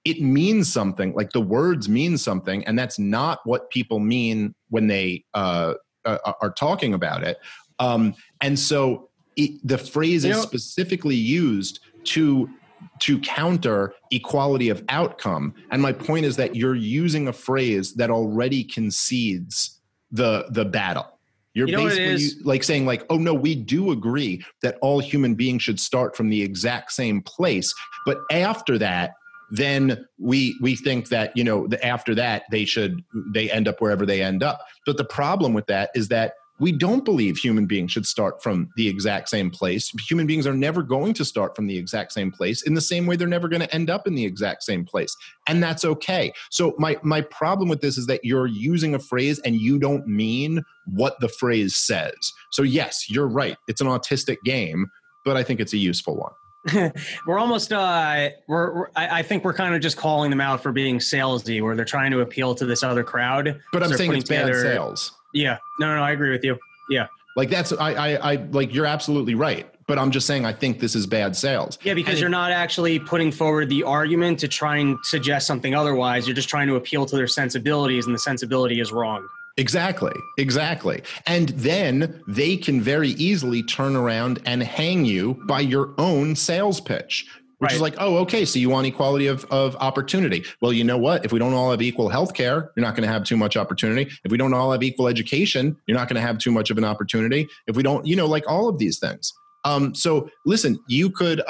it means something, like the words mean something, and that's not what people mean when they are talking about it. And so the phrase is specifically used to counter equality of outcome. And my point is that you're using a phrase that already concedes the battle. You're basically like saying like, oh no, we do agree that all human beings should start from the exact same place. But after that, then we think that, after that they end up wherever they end up. But the problem with that is that we don't believe human beings should start from the exact same place. Human beings are never going to start from the exact same place, in the same way they're never going to end up in the exact same place. And that's okay. So my problem with this is that you're using a phrase and you don't mean what the phrase says. So yes, you're right. It's an autistic game, but I think it's a useful one. We're almost, I think we're kind of just calling them out for being salesy, where they're trying to appeal to this other crowd. But I'm saying it's bad sales. Yeah. No, I agree with you. Yeah. Like that's, I like, you're absolutely right. But I'm just saying, I think this is bad sales. Yeah, because you're not actually putting forward the argument to try and suggest something otherwise. You're just trying to appeal to their sensibilities, and the sensibility is wrong. Exactly. And then they can very easily turn around and hang you by your own sales pitch. Which is like, oh, okay, so you want equality of opportunity. Well, you know what? If we don't all have equal health care, you're not going to have too much opportunity. If we don't all have equal education, you're not going to have too much of an opportunity. If we don't, like all of these things. So listen, you could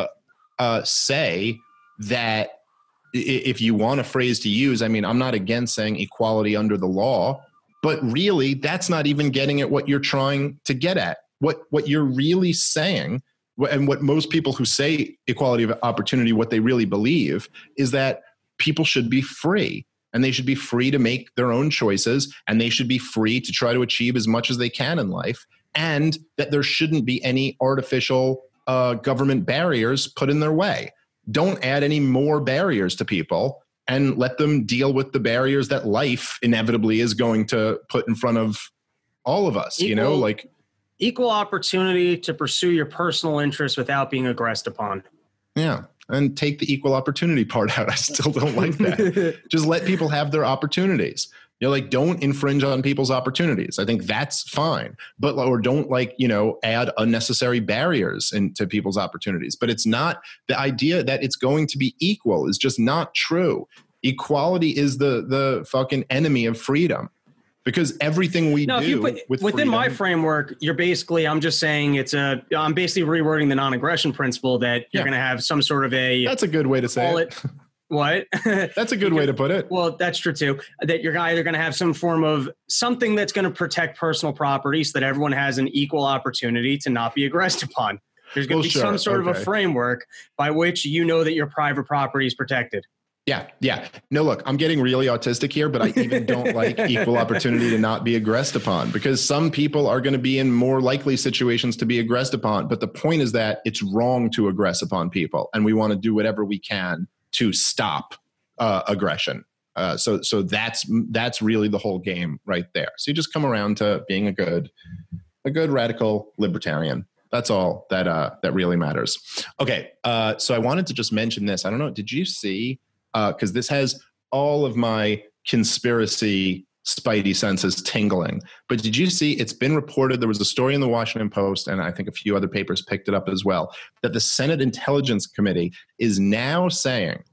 say that if you want a phrase to use, I mean, I'm not against saying equality under the law, but really that's not even getting at what you're trying to get at. What you're really saying, and what most people who say equality of opportunity, what they really believe is that people should be free, and they should be free to make their own choices, and they should be free to try to achieve as much as they can in life, and that there shouldn't be any artificial government barriers put in their way. Don't add any more barriers to people, and let them deal with the barriers that life inevitably is going to put in front of all of us, equal opportunity to pursue your personal interests without being aggressed upon. Yeah. And take the equal opportunity part out. I still don't like that. Just let people have their opportunities. Don't infringe on people's opportunities. I think that's fine. Or don't add unnecessary barriers into people's opportunities. But it's not, the idea that it's going to be equal is just not true. Equality is the fucking enemy of freedom. Because everything we do within freedom, my framework, I'm just saying I'm basically rewording the non-aggression principle, that you're going to have some sort of that's a good way to say it. What? That's a good way to put it. Well, that's true too. That you're either going to have some form of something that's going to protect personal property so that everyone has an equal opportunity to not be aggressed upon. There's going to be some sort of a framework by which that your private property is protected. Yeah. No, look, I'm getting really autistic here, but I even don't like equal opportunity to not be aggressed upon, because some people are going to be in more likely situations to be aggressed upon. But the point is that it's wrong to aggress upon people, and we want to do whatever we can to stop aggression. So that's really the whole game right there. So you just come around to being a good radical libertarian. That's all that really matters. Okay, so I wanted to just mention this. I don't know, did you see? Because this has all of my conspiracy spidey senses tingling. But did you see, it's been reported, there was a story in the Washington Post, and I think a few other papers picked it up as well, that the Senate Intelligence Committee is now saying,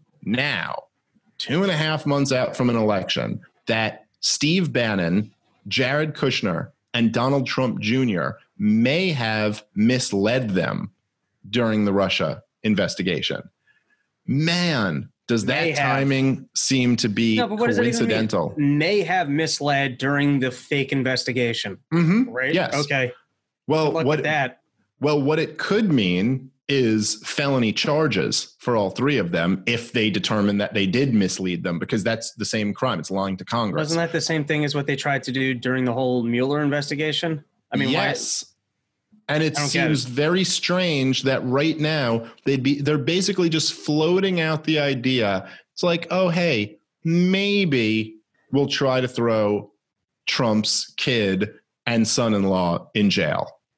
2.5 months out from an election, that Steve Bannon, Jared Kushner, and Donald Trump Jr. may have misled them during the Russia investigation. Man, does that timing seem to be coincidental? May have misled during the fake investigation. Mm-hmm. Right? Yes. Okay. Well, what it could mean is felony charges for all three of them if they determine that they did mislead them, because that's the same crime. It's lying to Congress. Wasn't that the same thing as what they tried to do during the whole Mueller investigation? I mean, yes. And it seems very strange that right now they're basically just floating out the idea. It's like, oh, hey, maybe we'll try to throw Trump's kid and son-in-law in jail.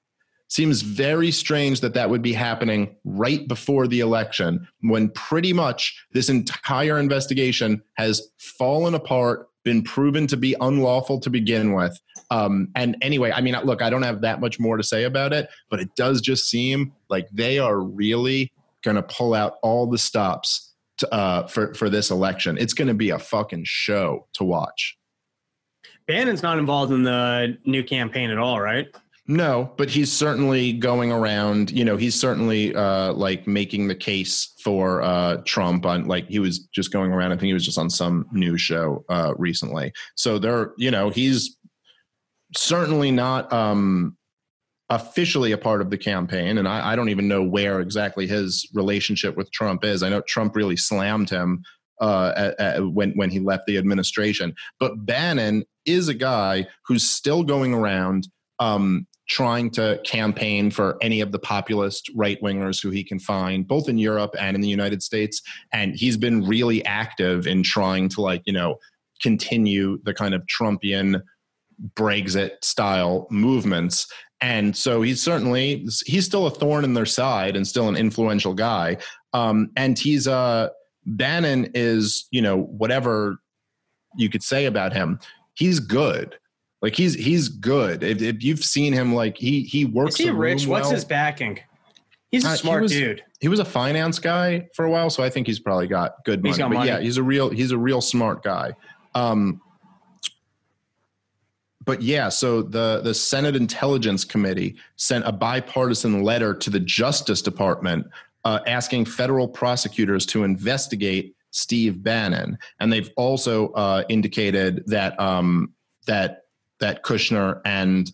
Seems very strange that that would be happening right before the election when pretty much this entire investigation has fallen apart, been proven to be unlawful to begin with. And anyway, I mean, look, I don't have that much more to say about it, but it does just seem like they are really going to pull out all the stops for this election. It's going to be a fucking show to watch. Bannon's not involved in the new campaign at all, right? No, but he's certainly going around, he's certainly like making the case for Trump on, like, he was just going around. I think he was just on some news show recently. So he's certainly not officially a part of the campaign. And I don't even know where exactly his relationship with Trump is. I know Trump really slammed him when he left the administration. But Bannon is a guy who's still going around trying to campaign for any of the populist right-wingers who he can find, both in Europe and in the United States. And he's been really active in trying to, continue the kind of Trumpian Brexit style movements. And so he's still a thorn in their side and still an influential guy. And he's Bannon is, whatever you could say about him, he's good. Like he's good. If you've seen him, like he works. Is he rich? What's his backing? He's a smart dude. He was a finance guy for a while, so I think he's probably got good money. He's got money. Yeah, he's a real smart guy. But yeah, so the Senate Intelligence Committee sent a bipartisan letter to the Justice Department asking federal prosecutors to investigate Steve Bannon, and they've also indicated that that Kushner and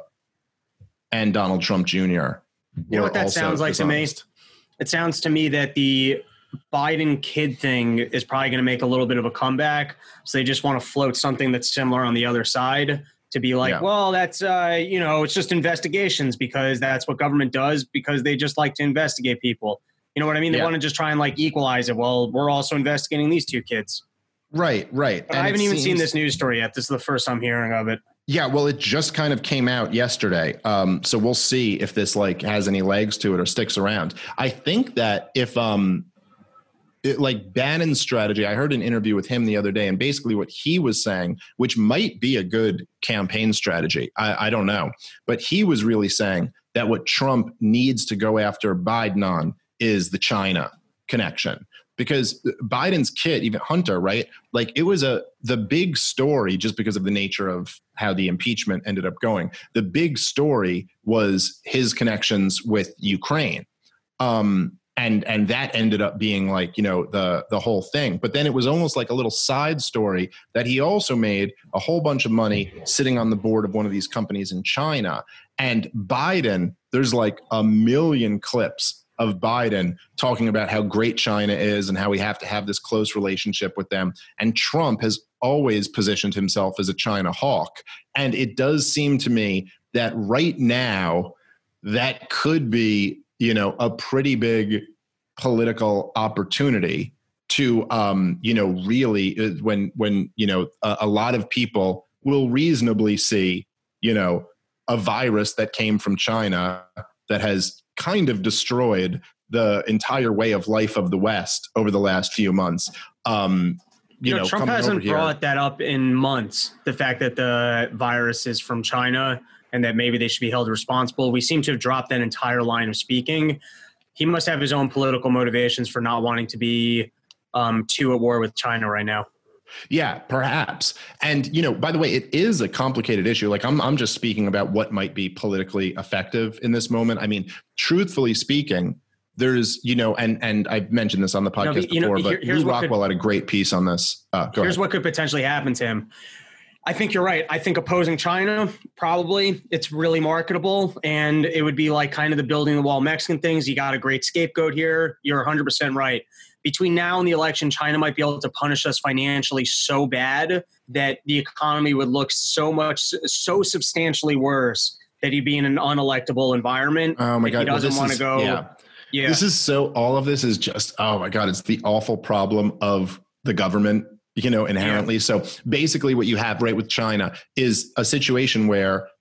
Donald Trump Jr. You know what that sounds like dishonest. To me? It sounds to me that the Biden kid thing is probably going to make a little bit of a comeback. So they just want to float something that's similar on the other side to be like, well, that's, it's just investigations because that's what government does because they just like to investigate people. You know what I mean? They want to just try and equalize it. Well, we're also investigating these two kids. Right. But I haven't even seen this news story yet. This is the first I'm hearing of it. Yeah, well, it just kind of came out yesterday. So we'll see if this has any legs to it or sticks around. I think that if Bannon's strategy, I heard an interview with him the other day, and basically what he was saying, which might be a good campaign strategy, I don't know, but he was really saying that what Trump needs to go after Biden on is the China connection. Because Biden's kid, even Hunter, right? It was the big story just because of the nature of how the impeachment ended up going. The big story was his connections with Ukraine. And that ended up being the whole thing. But then it was almost like a little side story that he also made a whole bunch of money sitting on the board of one of these companies in China. And Biden, there's a million clips of Biden talking about how great China is and how we have to have this close relationship with them. And Trump has always positioned himself as a China hawk. And it does seem to me that right now that could be, a pretty big political opportunity to, really when a lot of people will reasonably see, a virus that came from China that has kind of destroyed the entire way of life of the West over the last few months. Trump hasn't brought that up in months, the fact that the virus is from China and that maybe they should be held responsible. We seem to have dropped that entire line of speaking. He must have his own political motivations for not wanting to be too at war with China right now. Yeah, perhaps. And, by the way, it is a complicated issue. I'm just speaking about what might be politically effective in this moment. I mean, truthfully speaking, there's, and I've mentioned this on the podcast before, but Lou Rockwell had a great piece on this. Here's what could potentially happen to him. I think you're right. I think opposing China, probably it's really marketable, and it would be kind of the building the wall Mexican things. You got a great scapegoat here. You're 100% right. Between now and the election, China might be able to punish us financially so bad that the economy would look so substantially worse that he'd be in an unelectable environment. Oh my God. He doesn't want to go. Yeah. All of this is just, oh my God, it's the awful problem of the government, inherently. Yeah. So basically what you have right with China is a situation where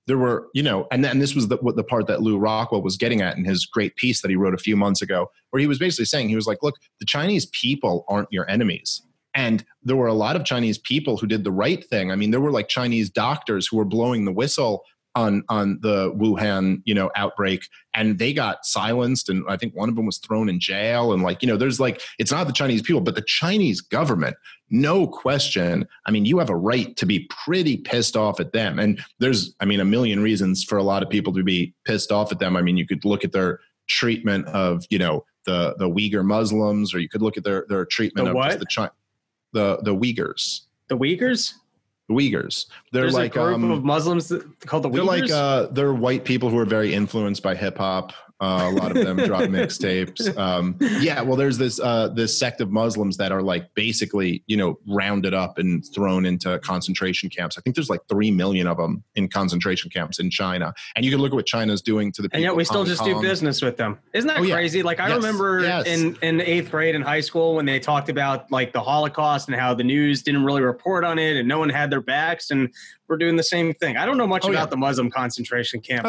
there were, and this was the part that Lew Rockwell was getting at in his great piece that he wrote a few months ago, where he was basically saying, he was like, look, the Chinese people aren't your enemies. And there were a lot of Chinese people who did the right thing. I mean, there were like Chinese doctors who were blowing the whistle on the Wuhan, outbreak, and they got silenced. And I think one of them was thrown in jail. And there's it's not the Chinese people, but the Chinese government, no question. I mean, you have a right to be pretty pissed off at them. And there's, a million reasons for a lot of people to be pissed off at them. I mean, you could look at their treatment of, the Uyghur Muslims, or you could look at their treatment of just the Uyghurs. The Uyghurs? The Uyghurs. They're There's like a group of Muslims called the Uyghurs? They're they're white people who are very influenced by hip hop. A lot of them drop mixtapes. There's this sect of Muslims that are basically, rounded up and thrown into concentration camps. I think there's 3 million of them in concentration camps in China. And you can look at what China's doing to the people. And yet we still just do business with them. Isn't that crazy? Yeah. I remember in 8th grade in high school when they talked about the Holocaust and how the news didn't really report on it and no one had their backs, and we're doing the same thing. I don't know much about the Muslim concentration camp.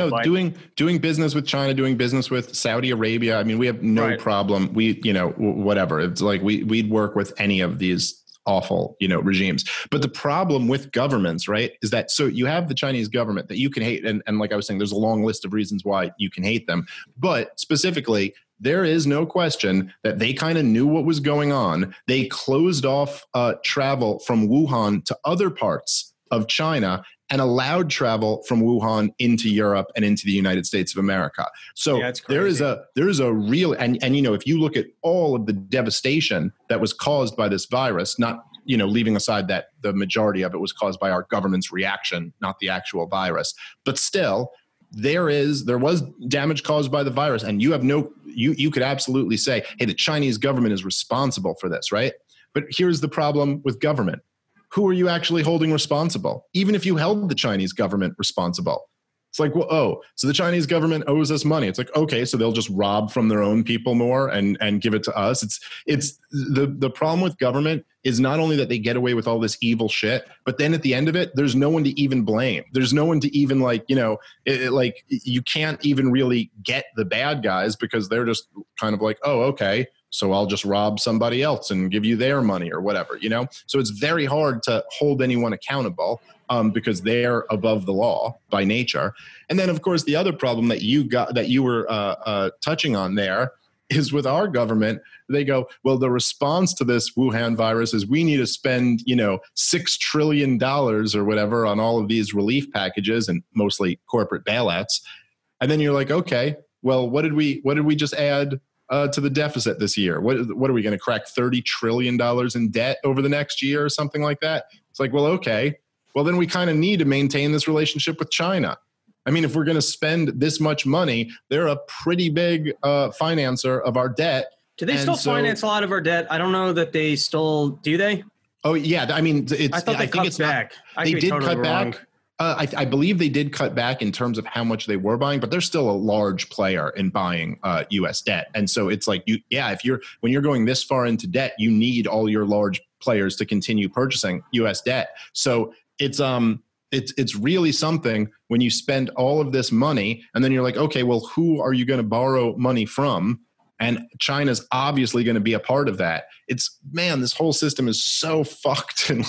Doing business with China, doing business with Saudi Arabia. I mean, we have no problem. We, whatever. It's we'd work with any of these awful, regimes. But the problem with governments, right, is that, so you have the Chinese government that you can hate. And like I was saying, there's a long list of reasons why you can hate them. But specifically, there is no question that they kind of knew what was going on. They closed off travel from Wuhan to other parts of China and allowed travel from Wuhan into Europe and into the United States of America. So there is a real, and if you look at all of the devastation that was caused by this virus, not, leaving aside that the majority of it was caused by our government's reaction, not the actual virus, but still there was damage caused by the virus. And you could absolutely say, hey, the Chinese government is responsible for this, right? But here's the problem with government. Who are you actually holding responsible? Even if you held the Chinese government responsible, it's so the Chinese government owes us money. It's okay, so they'll just rob from their own people more and give it to us. It's the problem with government is not only that they get away with all this evil shit, but then at the end of it, there's no one to even blame. There's no one to even you can't even really get the bad guys because they're just kind of okay, so I'll just rob somebody else and give you their money or whatever, So it's very hard to hold anyone accountable because they're above the law by nature. And then, of course, the other problem that you were touching on there is with our government. They go, well, the response to this Wuhan virus is we need to spend, $6 trillion or whatever on all of these relief packages and mostly corporate bailouts. And then you're okay, well, what did we just add to the deficit this year? What are we going to crack $30 trillion in debt over the next year or something like that? It's well, okay. Well, then we kind of need to maintain this relationship with China. I mean, if we're going to spend this much money, they're a pretty big financer of our debt. Do they still finance a lot of our debt? I don't know that they still, do they? Oh, yeah. I mean, I thought they cut back. They did cut back. I believe they did cut back in terms of how much they were buying, but they're still a large player in buying U.S. debt. And so it's when you're going this far into debt, you need all your large players to continue purchasing U.S. debt. So it's really something when you spend all of this money and then you're okay, well, who are you going to borrow money from? And China's obviously going to be a part of that. This whole system is so fucked. And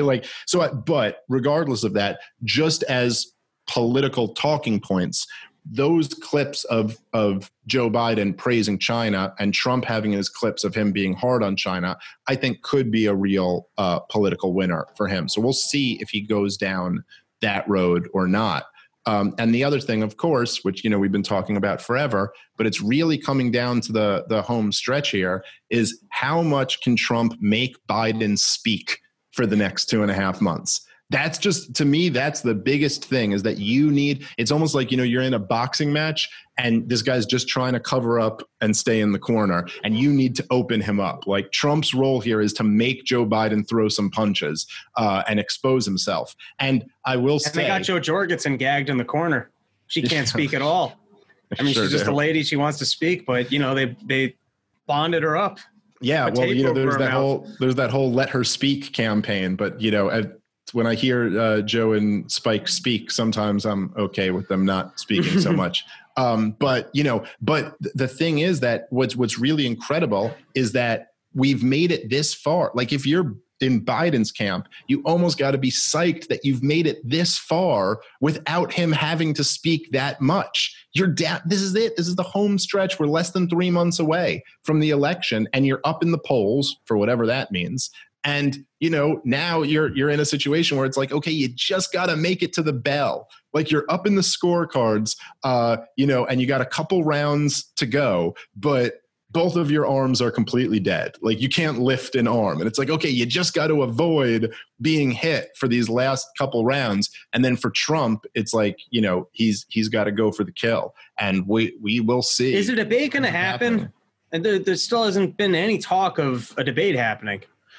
but regardless of that, just as political talking points, those clips of Joe Biden praising China and Trump having his clips of him being hard on China, I think could be a real political winner for him. So we'll see if he goes down that road or not. And the other thing, of course, which, we've been talking about forever, but it's really coming down to the home stretch here, is how much can Trump make Biden speak for the next 2.5 months? That's just, to me, that's the biggest thing, is that it's almost like, you're in a boxing match and this guy's just trying to cover up and stay in the corner and you need to open him up. Trump's role here is to make Joe Biden throw some punches and expose himself. And I will say, they got Joe Jorgensen gagged in the corner. She can't speak at all. I mean, she's just a lady. She wants to speak, but they bonded her up. Yeah. Well, there's that whole let her speak campaign, but When I hear Joe and Spike speak, sometimes I'm okay with them not speaking so much. But the thing is that what's really incredible is that we've made it this far. Like if you're in Biden's camp, you almost got to be psyched that you've made it this far without him having to speak that much. You're down. This is it. This is the home stretch. We're less than 3 months away from the election, and you're up in the polls for whatever that means. And, now you're in a situation where it's like, okay, you just got to make it to the bell. Like you're up in the scorecards, and you got a couple rounds to go, but both of your arms are completely dead. Like you can't lift an arm. And it's like, okay, you just got to avoid being hit for these last couple rounds. And then for Trump, it's like, he's got to go for the kill. And we will see. Is a debate going to happen? And there still hasn't been any talk of a debate happening.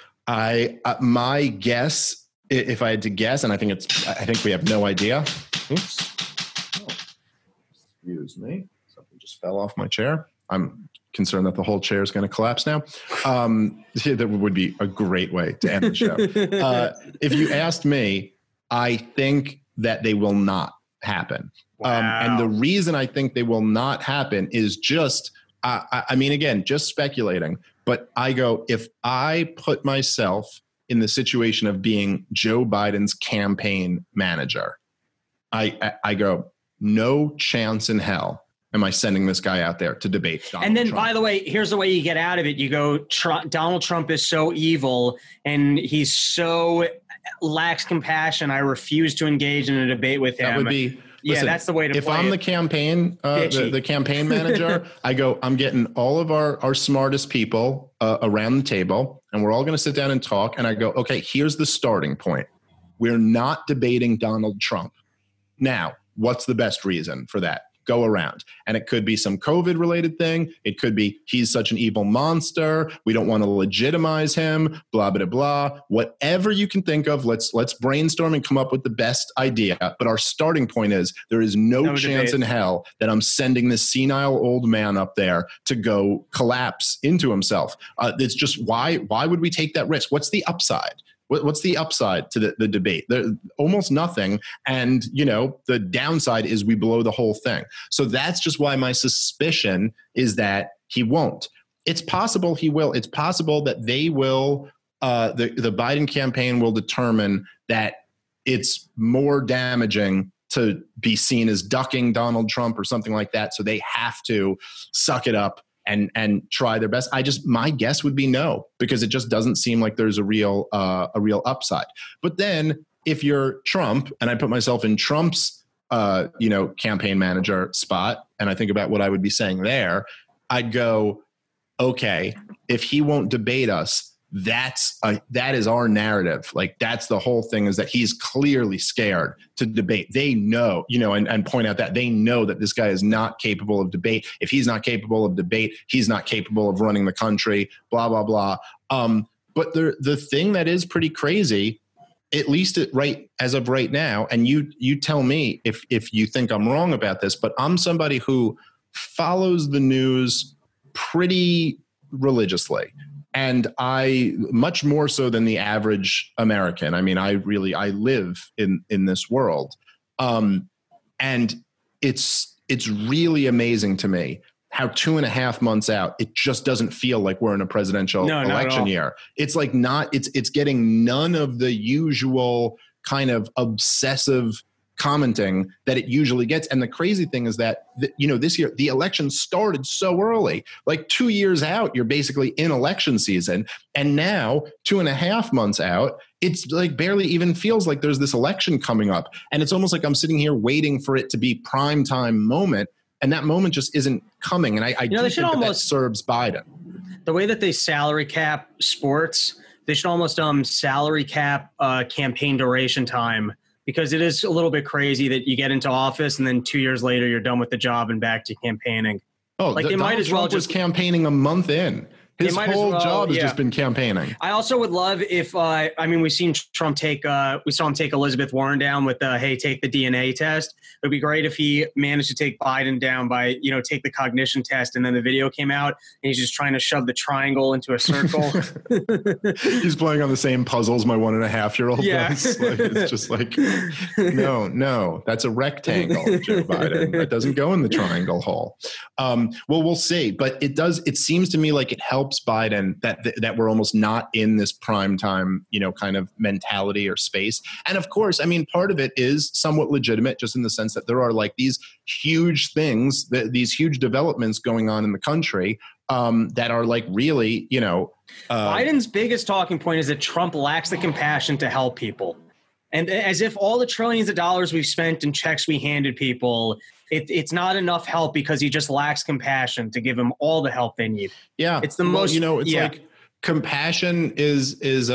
My guess, if I had to guess, and I think we have no idea. Oops. Oh, excuse me. Something just fell off my chair. I'm concerned that the whole chair is going to collapse now. That would be a great way to end the show. If you asked me, I think that they will not happen. Wow. And the reason I think they will not happen is just, again, just speculating. But I go, if I put myself in the situation of being Joe Biden's campaign manager, I go, no chance in hell am I sending this guy out there to debate Donald And then, Trump. by the way, here's the way you get out of it. You go, Donald Trump is so evil and he's so lacks compassion. I refuse to engage in a debate with him. That would be... Listen, that's the way to if play I'm it. the campaign, the campaign manager, I go, I'm getting all of our smartest people around the table, and we're all going to sit down and talk. And I go, okay, here's the starting point. We're not debating Donald Trump. Now, what's the best reason for that? Go around. And it could be some COVID related thing. It could be he's such an evil monster. We don't want to legitimize him, blah, blah, blah. Whatever you can think of, let's brainstorm and come up with the best idea. But our starting point is there is no chance in hell that I'm sending this senile old man up there to go collapse into himself. It's just why would we take that risk? What's the upside? What's the upside to the debate? Almost nothing. And, the downside is we blow the whole thing. So that's just why my suspicion is that he won't. It's possible he will. It's possible that they will, the Biden campaign will determine that it's more damaging to be seen as ducking Donald Trump or something like that. So they have to suck it up and try their best. My guess would be no, because it just doesn't seem like there's a real upside. But then if you're Trump, and I put myself in Trump's, campaign manager spot, and I think about what I would be saying there, I'd go, okay, if he won't debate us, that is our narrative. Like that's the whole thing, is that he's clearly scared to debate. They know, and point out that they know that this guy is not capable of debate. If he's not capable of debate, he's not capable of running the country, blah, blah, blah. But the thing that is pretty crazy, at least as of right now, and you tell me if you think I'm wrong about this, but I'm somebody who follows the news pretty religiously. And I, much more so than the average American. I mean, I live in this world. And it's really amazing to me how 2.5 months out, it just doesn't feel like we're in a presidential election year. It's like it's getting none of the usual kind of obsessive commenting that it usually gets. And the crazy thing is that, this year, the election started so early, like 2 years out, you're basically in election season. And now 2.5 months out, it's like barely even feels like there's this election coming up. And it's almost like I'm sitting here waiting for it to be prime time moment. And that moment just isn't coming. And I do think that serves Biden. The way that they salary cap sports, they should almost salary cap campaign duration time. Because it is a little bit crazy that you get into office and then 2 years later you're done with the job and back to campaigning. Oh, like they might as well just campaigning a month in. His whole job has just been campaigning. I also would love if, we've seen Trump we saw him take Elizabeth Warren down with hey, take the DNA test. It would be great if he managed to take Biden down by, take the cognition test. And then the video came out and he's just trying to shove the triangle into a circle. He's playing on the same puzzles my 1.5-year-old does. Like, it's just like, no, that's a rectangle, Joe Biden. That doesn't go in the triangle hole. Well, we'll see. But it seems to me like it helps Biden that we're almost not in this prime time, kind of mentality or space. And of course, part of it is somewhat legitimate, just in the sense that there are like these huge things, these huge developments going on in the country that are like really, Biden's biggest talking point is that Trump lacks the compassion to help people. And as if all the trillions of dollars we've spent and checks we handed people, it's not enough help because he just lacks compassion to give them all the help they need. Yeah. It's the most, like compassion is it's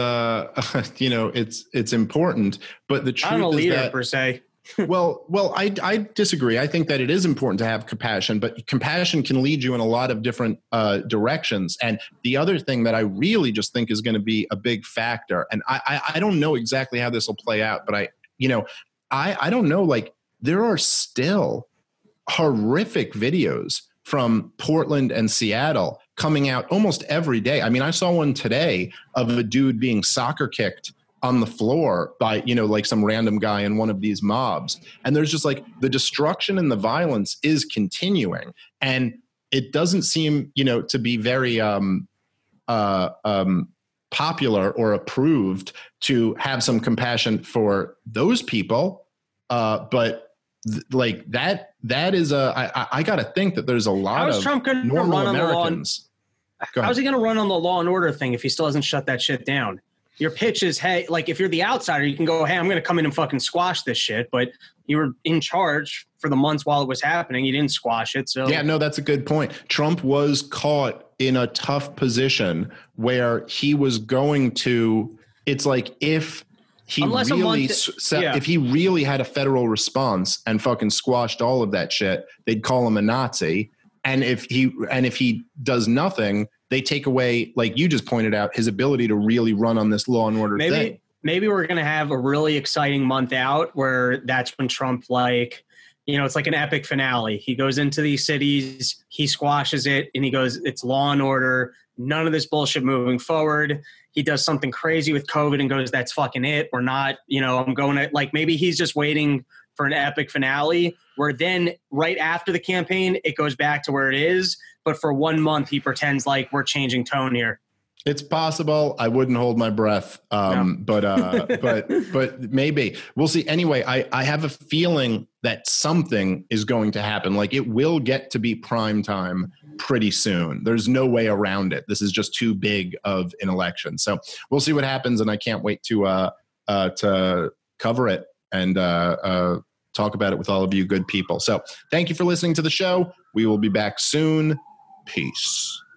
important, but the truth I'm a leader is that, per se. well, I disagree. I think that it is important to have compassion, but compassion can lead you in a lot of different directions. And the other thing that I really just think is going to be a big factor, and I don't know exactly how this will play out, but I don't know, like there are still horrific videos from Portland and Seattle coming out almost every day. I saw one today of a dude being soccer kicked on the floor by, like some random guy in one of these mobs. And there's just like the destruction and the violence is continuing. And it doesn't seem, to be very popular or approved to have some compassion for those people. But like that is I got to think that there's a lot of Trump gonna normal run Americans. How's he going to run on the Law and Order thing if he still hasn't shut that shit down? Your pitch is, hey, like if you're the outsider, you can go, hey, I'm going to come in and fucking squash this shit. But you were in charge for the months while it was happening. You didn't squash it. So yeah, no, that's a good point. Trump was caught in a tough position where he was going to, it's like if he if he really had a federal response and fucking squashed all of that shit, they'd call him a Nazi. And if he does nothing, they take away, like you just pointed out, his ability to really run on this Law and Order thing. Maybe we're going to have a really exciting month out where that's when Trump, it's like an epic finale. He goes into these cities, he squashes it, and he goes, it's Law and Order, none of this bullshit moving forward. He does something crazy with COVID and goes, that's fucking it. We're not, I'm going to, like, maybe he's just waiting for an epic finale where then right after the campaign, it goes back to where it is. But for 1 month, he pretends like we're changing tone here. It's possible. I wouldn't hold my breath. No. But maybe we'll see. Anyway, I have a feeling that something is going to happen. Like it will get to be prime time pretty soon. There's no way around it. This is just too big of an election. So we'll see what happens. And I can't wait to cover it and talk about it with all of you good people. So thank you for listening to the show. We will be back soon. Peace.